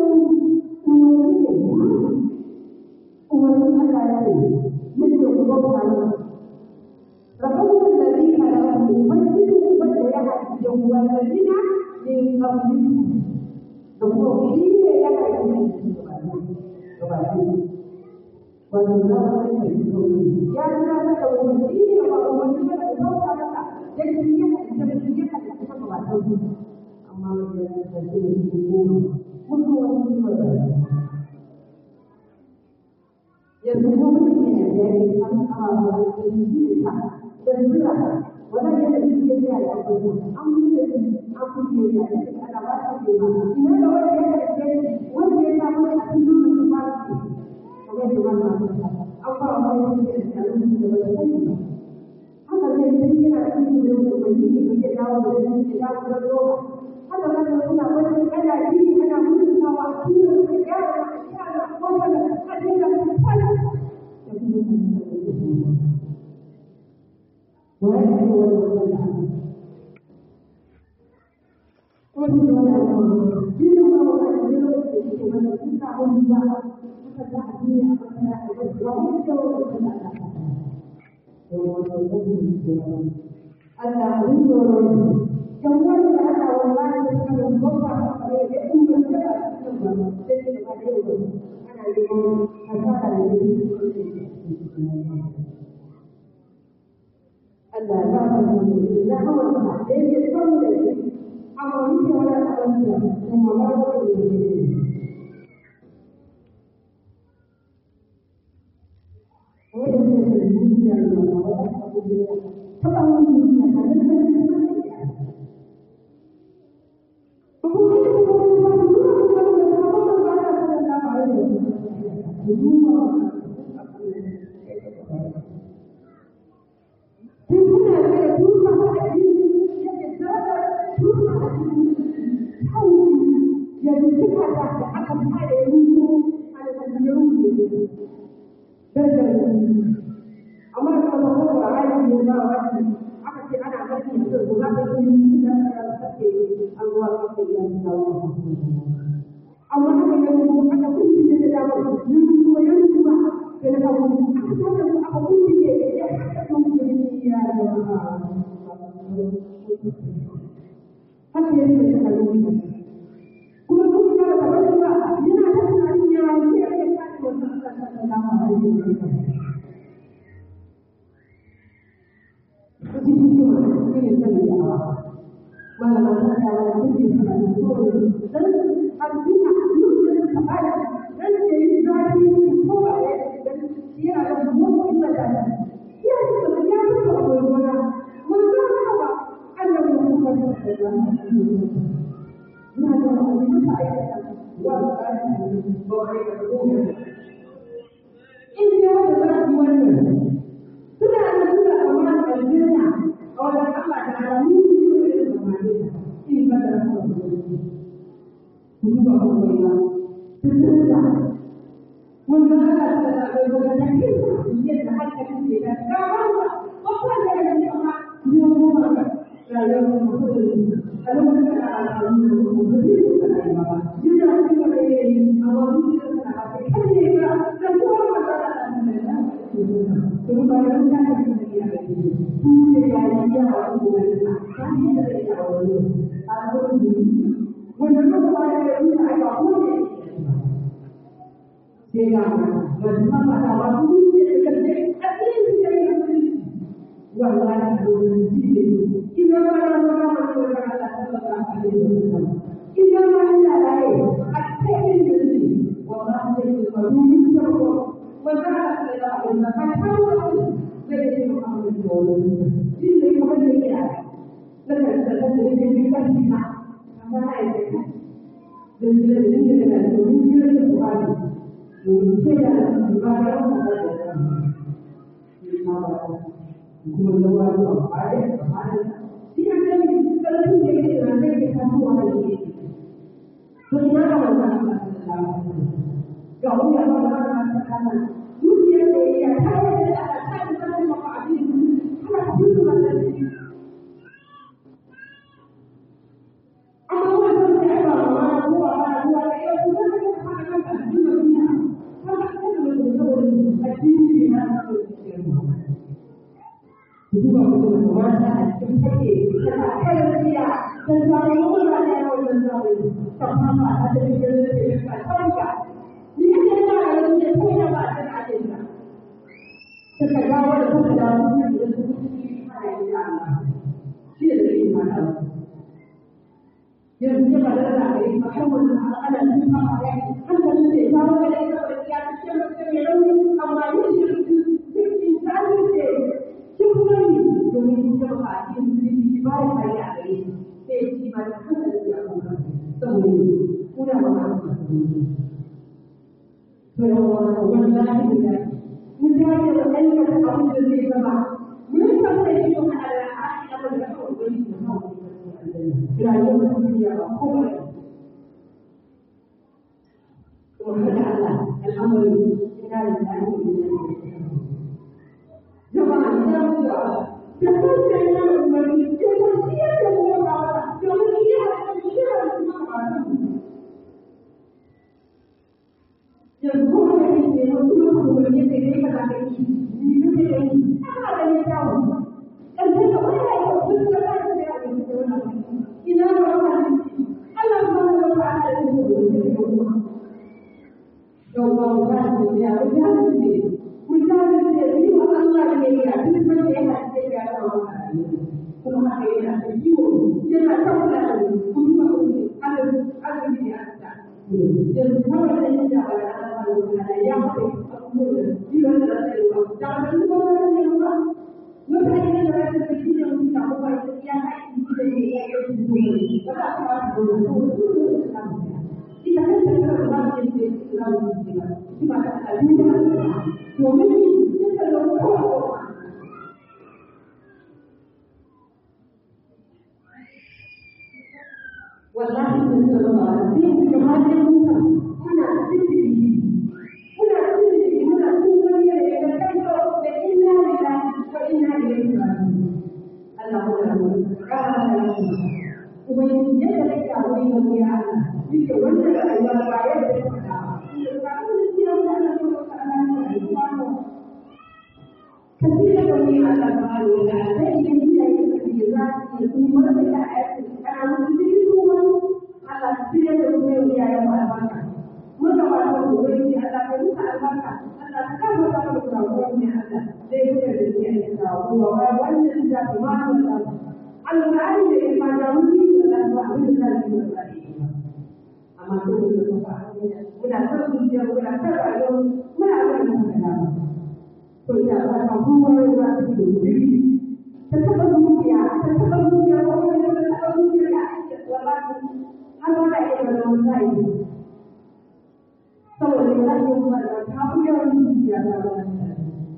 umur adalah itu bukan Rabbul Ladzi khalaqakum fajtidu fajyaha jawwal ladina min qablikum. Kemudian ini ya kan kembali. Wallahu itu. Ya kita tahu ini apa umumnya kita tahu tak. Jadi dia ada dia ada kita kembali. Amal dia jadi hukum. Hukum itu apa? Ya hukum ini jadi kami amal ini dan berat, walau dia tidak dia ada apa pun, amun dia aku dia ada ada apa dia mana? Ini kalau dia ada dia, walau dia sama ada dulu seperti, kalau dia mana apa apa yang dia ada dalam dalam apa dia dia ada di dalam begini dia tahu dia dia tahu berdoa. Ada orang yang nak buat ada ini ada mungkin sama ini dia ada ada apa ada ada ada وهذا هو الوضع ومن الأمر بما وأنزل ومن يسعى الجوع فتح فيه أمرنا ومن يتوكل على الله ألا أريد ورد جوال أنا والله يسأل الضرع يكون من سبع سبع سبع عليه أنا اليوم أسأل Allah tak mahu dah awak dia dia tahu dah awak ni orang tak tahu semua orang ini oh dia sendiri dia Allah tak dia tahu dia ada Kita ba domin ta ba wanda aka yi da abin da ka kawo abin zai yi ma abin da wani shi ne kamar da ya na karanta da ne ne ne kan shi na amma na yi da da ne da ne da ne domin shi ne da ba ne domin ke da ba da wannan da ya yi ma ba kuma da wani ba ba da ba da shi ne da ne kallon da yake da ne ke kan kowa da yake to ina ga wannan ga wani ya ba da kana dukiyar da ya kai da aka kai da kuma ba abin ana duk wannan amma wannan da ya ba ma ko ba ko da ya ko da ka fara kan duniya haka kana da saboda addini na ko duba ko da wanda a cikin take tana kariya dan samu wannan da ya wannan zai tamama a cikin da ke ka tsaya ni ne da ya ko da ba ta ajin ka ta ga wanda ta da su ne da su fara yi Allah shi da yake mana yanzu ba da da kai ba kan wannan al'ada ne ba ya hankalin da ya ba da ya ba ya ce mutum ya rauni amma yin shi cikin tsari ne kin gani domin ta ba a cikin shi ba ya kai a gare shi sai shi ba da hankalin da ya ba saboda kuna ba ma to wannan wallahi da mun da ya da aikata abin da zai zama mun san da shi ko ala a da da ko wani da hawo rayuwar duniya ba ko ba to hada Allah al'amari ina da al'amari jama'a ina da da kanka ina da umarni ke ko shi ya da mu ba domin shi ya da shi ya da kuma ba yanzu ko da yake ne mutum ko wani da yake ka da shi ni ne da shi aka da ya dawo kan ta ko ya ko duk da ta da ya ina da wannan Allah subhanahu wa ta'ala ya yi da shi ko yau ba ba da ya ga ne mutane da yi wa Allah ne ya duk da ya haɗe ya da wannan kuma haka yana da ciwo yana tabbata da kuma Allah Allah ne ya ta yanzu kawai da yin da wani alaƙa da ya haɗe abubuwan da yiwuwar da zai yi ba da wani kuma wani ne ba mutane da za su fi yin mutu abubuwa da ya haɗe da ya yi yau su zuwa ba za su ba su da wani ita kanta tana ba su yin da ya fi zama su ba su ba ta alaƙa da ya domin yin da da kowa wallahi sun zama ba zai gaba da mutum muna cikin muna cikin muna cikin wani yare da kai da inna lillahi wa inna ilaihi raji'un Allah ya rahmata kana ubangiji yadda kake a wani wani Allah yake wannan rayuwa ba yadda ya faɗa ba kuma shi ya da Allah ko ka Allah ne subhanahu kasira da ni Allah subhanahu wa ta'ala sai yin ya yi da zaki kuma da ya aiki kana mutum Allah shirya da kuma yau iyayen mu albarka. Mun da wata gobe ne Allah ya muka albarka. Allah ta kafa ta da kurakuran ne Allah zai fitar da shi a cikin rawa. Wa wannan da kuma Allah. Allah ya yi da ma da mun yi da Allah abin da zai yi da shi. Amma sai mun da kuma muna son zuciya muna son rayuwa muna son mu da dama. To ya ba ta kuma ruwa ta da wuri. Ta taba zuciya ta taba zuciya ko ta taba zuciya da ake wallahi Allah ya yi da zai saboda ya yi kuma da ta buyar dukiya da wannan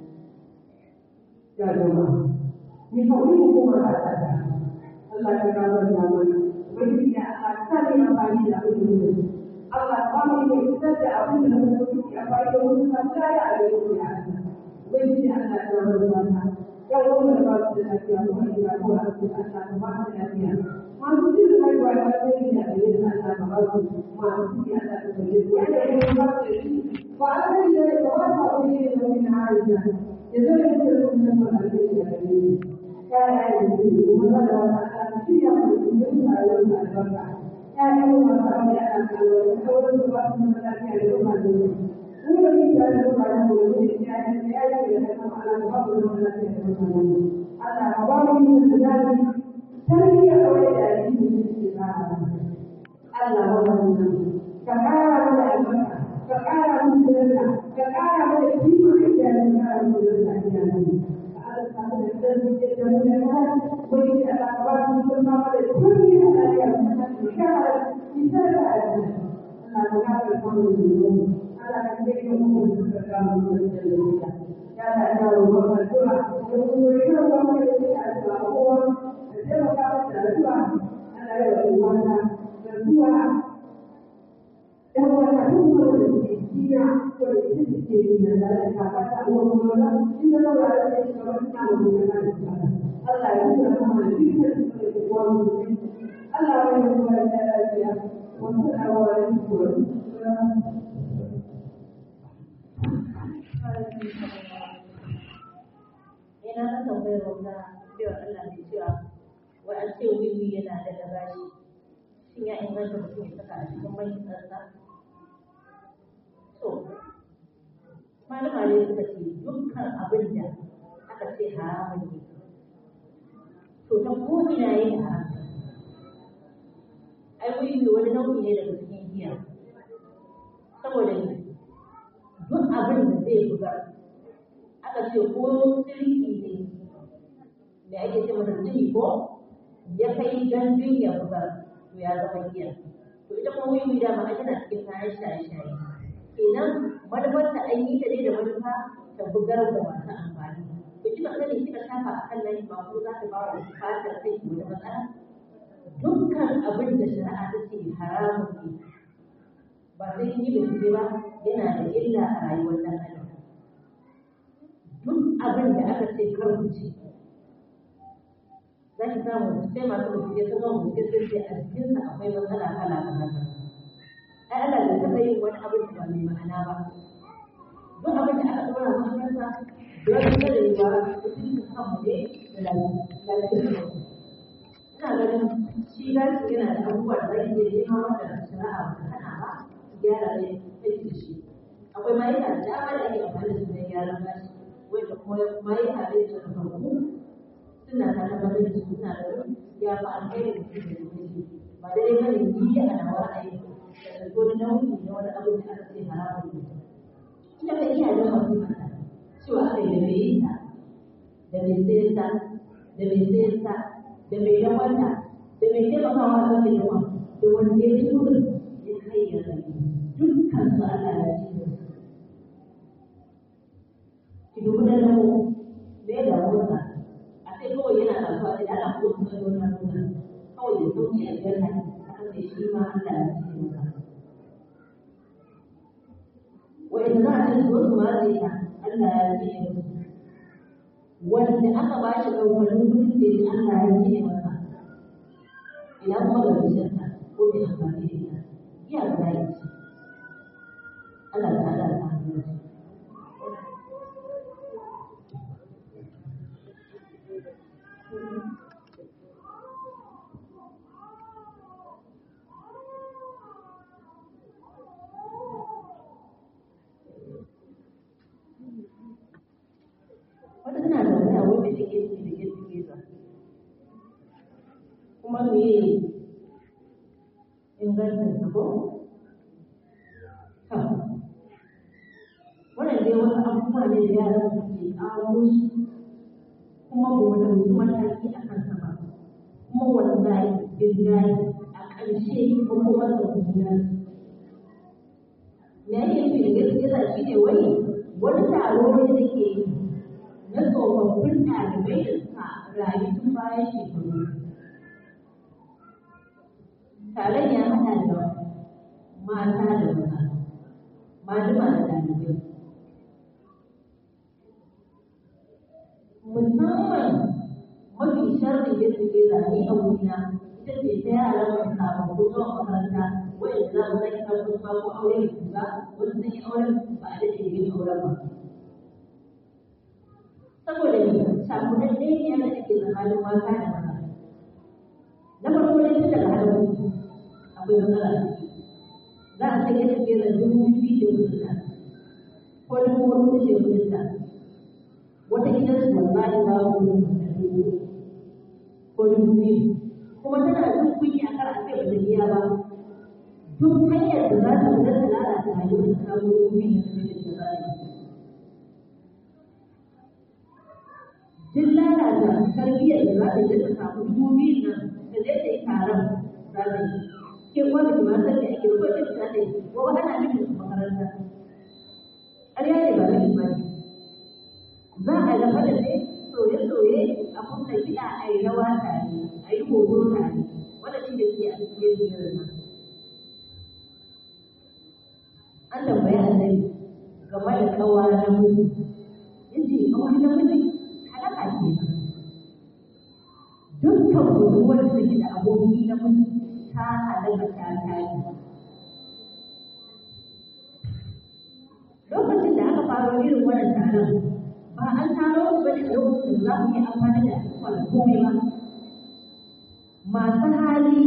ya zama ni hauri kuma ba ta da Allah ya gaba da mana wani da Allah ta yi amfani da abin da Allah ba mu yi fitar da abin da muke yi a bayan wani kanta da abin da wani da Allah ya gaba da mana ya wani da ba su da lafiya ko da ko da Allah ta ba su lafiya masu jin rayuwa da kai da abin da Allah ta ba su masu ji Allah ta yi ya da yin ba su ba a da da ba ta wani da wani hariya ya zo da da kuma da da da ya ya yi kuma da wata ta ci ya mu da rayuwar da albarka ya ya mu da Allah ya ta da kawai da ba su da lafiya da ba da mu da ni da da ba da mu da ya ya ya da kuma Allah ba da lafiya da ba Allah ba mu da dadi tarbiyya kawai da addini ne ba Allah ba mu ka kara mu da albarka ka kara mu da kafar samun zuwa Allah ka kai ka kuma suka kama zuwa da zuwa ya da ta ruwa addu'a da kuma yana ba mu da addu'a kowa da taimaka da addu'a Allah ya yi wanda da zuwa dan wata duk wanda ke jiya ko da ke cikin da da ka fata uwa kuma inda da wanda ke kamar ta mu da Allah ya yi rahama da dukkan da ke uwa mu Allah ya yi wa da lafiya wannan awarin ko ina na tambayar wanda cewa Allah ne cewa wai an ce wiwi yana da gabashi shin ya inganta mutum ya saka a cikin mai tsarsa to malama ne suka ce dukkan abin da aka ce haramun ne to ta ko ina yin haram ai wiwi wani nau'i ne daga cikin giya saboda duk abin da zai bugar aka ce ko sirki ne da ake ce masa jini ko ya kai gandun ya bugar to ya zama giya to ita kuma wiwi da ma tana cikin kayan shaye-shaye kenan manufar ta an yi ta ne da manufa ta bugar da masu amfani to kika sani kika shafa a kan nan ba ko za ta ba wa fatar kai ko da matsala dukkan abin da shari'a ta ce haramun ne ba sai kin yi bincike ba yana da illa a rayuwar ɗan adam duk abin da aka ce kar ku ci za ki samu sai masu bincike sun gama bincike sun ce a jikinsa akwai matsala kala kala ai Allah bai taɓa yin wani abin da ba mai ma'ana ba duk abin da aka ɗora ma'anarsa don kada yi wa mutum kanmu ne da lafiyar mu ina ganin shi gashi yana da abubuwa da zai iya nema wanda shari'a ba ta hana ba gyara ne aiki da shi akwai ma'aika da dama da ake amfani da su don gyaran gashi wanda kuma ma'aika ne da suka farko suna ta tabbatar da su suna da ya fi alheri da su da su ba dai ba ne ni a nawa ra'ayi da ko da nauyi ne wani abin da aka ce haramun ne ina ga iyayen masu mata cewa aka yi da mai yin ta da mai sayar ta da mai sayar ta da mai dawanta da mai taimakawa a kan yawa da wanda ya ci wurin ya kai ya rayu dukkan su Allah ya ci da su ki dubi da namu me da wata a sai kawai yana kasuwa da ana ko kuma da wannan nuna kawai ya sauki a janna aka sai shi ma Allah ya ci da su wa in za a ci wasu ma zai ta Allah ya ci da su wanda aka ba shi ɗaukarin kudin da Allah ya ce masa ina kuma ga bishiyarta ko bai amfani da ita iya da ya ce Allah ta Allah ta hannu wata tana da wani abu da take ciki da ke ciki ba kuma me ingancin sa ko ha wannan dai wasu abubuwa ne da yaran suke kawo shi kuma ba wani mutum mataki a kansa ba kuma wallahi billahi a ƙarshe kuma wanda kuma me yake nufi da gaskiya shi ne wani wani taro ne da ke yi na tsofaffin ɗalibai da suka rayu tun bayan shekaru. Taron ya haɗa da mata da maza, malama da ɗalibai. Musamman mafi sharrin da suke zane a wurina ita ce ta yara masu sababbin zuwa makaranta waɗanda za mu zaki karfin ba ko aure ba wasu sun yi auren ba a daɗe yin auren ba. Saboda ne shafunan ne ya da ake tsakanin mata da maza na farko ne tun daga hada mutu akwai matsala za a sai yadda ke da dubu biyu da kudinta ko dubu wani da kudinta wata gidan su wallahi za ku da dubu ko dubu biyu kuma tana jin kunya kar a ce ba ta biya ba duk hanyar da za ta gudanar da lalata rayuwar ta samu dubu biyu da kudinta za ta yi duk lalata tarbiyyar da za ta je ta samu dubu biyun nan ta je ta yi taron za ta yi ke kuma da ma san da ake ko da ta yi ko ba ana nufin makaranta ƙarya ne ba ne ba za a ga fada ne soye-soye a kuma kiɗa a yi rawa tare a yi hoto tare wanda shi da suke a cikin biyar nan an tambaya annabi game da kawa na miji yace kawa na miji halaka ke dukkan budurwar da take da aboki na miji ta halaka ta tayi lokacin da aka fara irin wannan taron ba an taro su bane a lokacin da za mu yi amfani da al'umma komai ba masu hali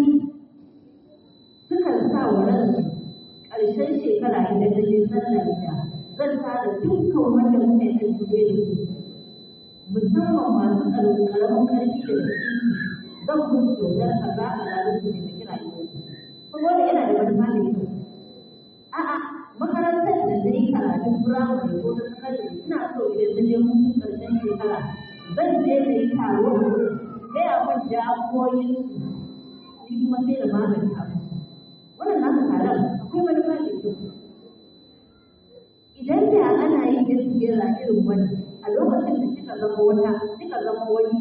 sukan sa wa ransu ƙarshen shekara idan da je sallar da zan tara dukkan wanda muka yi aiki da su musamman masu ƙaramin ƙarfi da su zan musu kyautar kaza a ranar su da kira yau kuma wanda yana da wani malami ne a'a makarantar da zai karatun firamare ko na sakandare ina so idan na je mutum ƙarshen shekara zan je na yi taro a wurin gaya man jagoyin su ni kuma sai da magani abu wannan nasa taron akwai manufa da kyau idan da ana yin gaskiya irin wani a lokacin da kika zama wata kika zama wani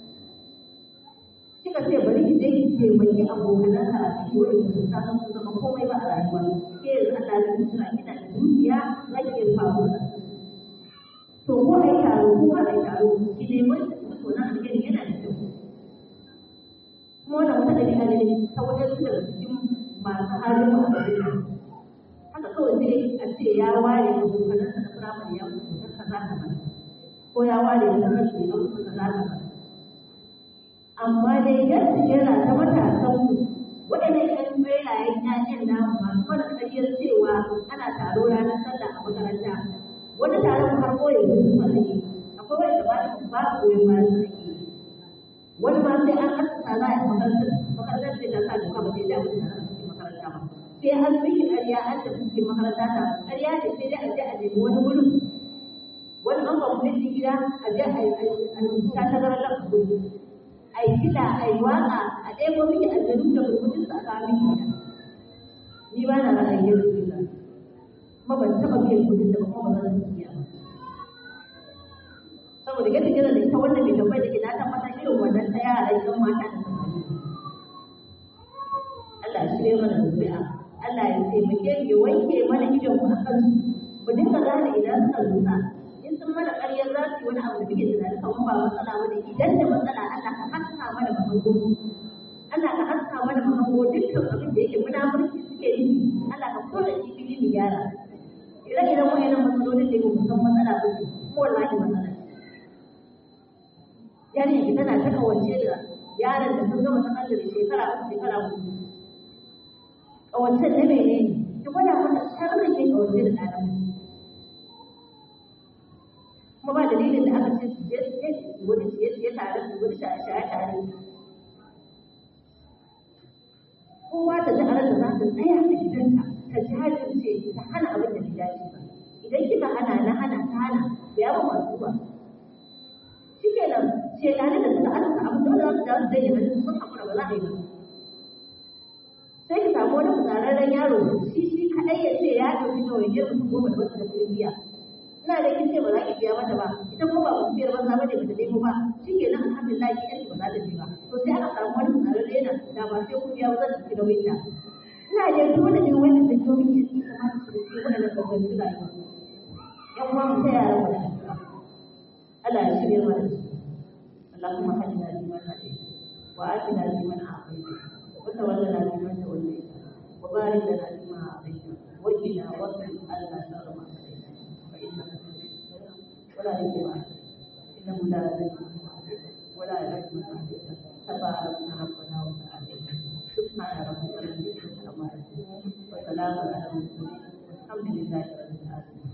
kika ce bari ki je ki taimaki abokanan karatu ki wani mutum ta san zama komai ba a rayuwa ke yanzu Allah ya tsira kina da dukiya za ki iya faru to ko ai taro ko ba ai taro ki nemi mutum na alheri yana da kyau kuma wannan wata dabi'a ne ta wajen su daga cikin masu halin mu a gari haka kawai sai a ce ya ware abokanansa na firamare ya mutu ta kaza kaza ko ya ware da kashi ya mutu kaza kaza amma dai yadda yana ta matasan mu waɗannan ƴan rairayen ƴaƴan namu masu mana ƙaryar cewa ana taro ranar sallah a makaranta wani taron har koyi da su ma ake akwai wanda ba ba koyon ba su ake wani ma sai an asasa za a yi makarantar makarantar da ta sa doka ba sai da aka taron a cikin makaranta ba sai an miki ƙarya an tafi cikin makaranta ta ƙarya ne sai dai a je a nemi wani wurin wani an ba mutum gida a je a yi a ta tazarar lafa wuri a yi kiɗa a yi waƙa a ɗebo miki aljanu da rubutun sa a kawo miki gida ni ba na ra'ayin yin rubuta kuma ban taɓa biyan kuɗin da kuma ba zan biya ba saboda yadda kira da ita wannan mai tambayar da ke na tabbata irin wannan ta yara yan mata da samari Allah ya shirya mana zuri'a Allah ya taimake ya wanke mana idon mu akan su mu dinga gane idan suka zuta in sun mana ƙaryar za su yi wani abu da muke tunani kamar ba matsala bane idan da matsala Allah ka haska mana mahango Allah ka haska mana mahango dukkan abin da yake munafurci suke yi Allah ka fito da shi fili mu gyara ire-iren wayannan matsalolin da mu san matsala ba ce kuma wallahi matsala yani ki tana ta kawance da yaron da sun gama sakandare shekara uku shekara huɗu kawancen na menene ki gwada mana sharrin yin kawance da ɗan kuma ba dalilin da aka ce su je su je su wani ciye ciye tare su wani shaye shaye tare kowa ta ji aran da za ta tsaya a gidanta ta jajirce ta hana abin da ya dace ba idan kika hana na hana ta hana da yawa masu ba shikenan shekarun da suka alaka abin dole za su dawo su janye hannun sun hakura ba za a yi ba sai ki samu wani fitsararren yaro shi shi kaɗai ya ce ya ɗauki ɗawainiyar mutum goma da wasu da kuɗin biya ina da kin ce ba za ki biya mata ba ita kuma ba ku biyar banza ba ne ba ta nemo ba shi ke nan alhamdulillah ki yanki ba za ta je ba to sai aka samu wani tsararre yana da ba sai ku biya ba za ta ci nauyin ta ina da dole ne wanda ta ciyo miki shi kamar su ce wannan babban sila ne yan uwa mu taya yaran da Allah ya shirya mana su Allahumma hadina liman hadayt wa atina liman a'tayt wa tawallana liman tawallayt wa barik lana fima a'tayt wa qina wasrif anna sharra ma ولا يجمع إنه لا يجمع ولا يجمع تباركنا ربنا وتعالى سبحان ربك رب العزة عما يصفون وسلام على المرسلين والحمد لله رب العالمين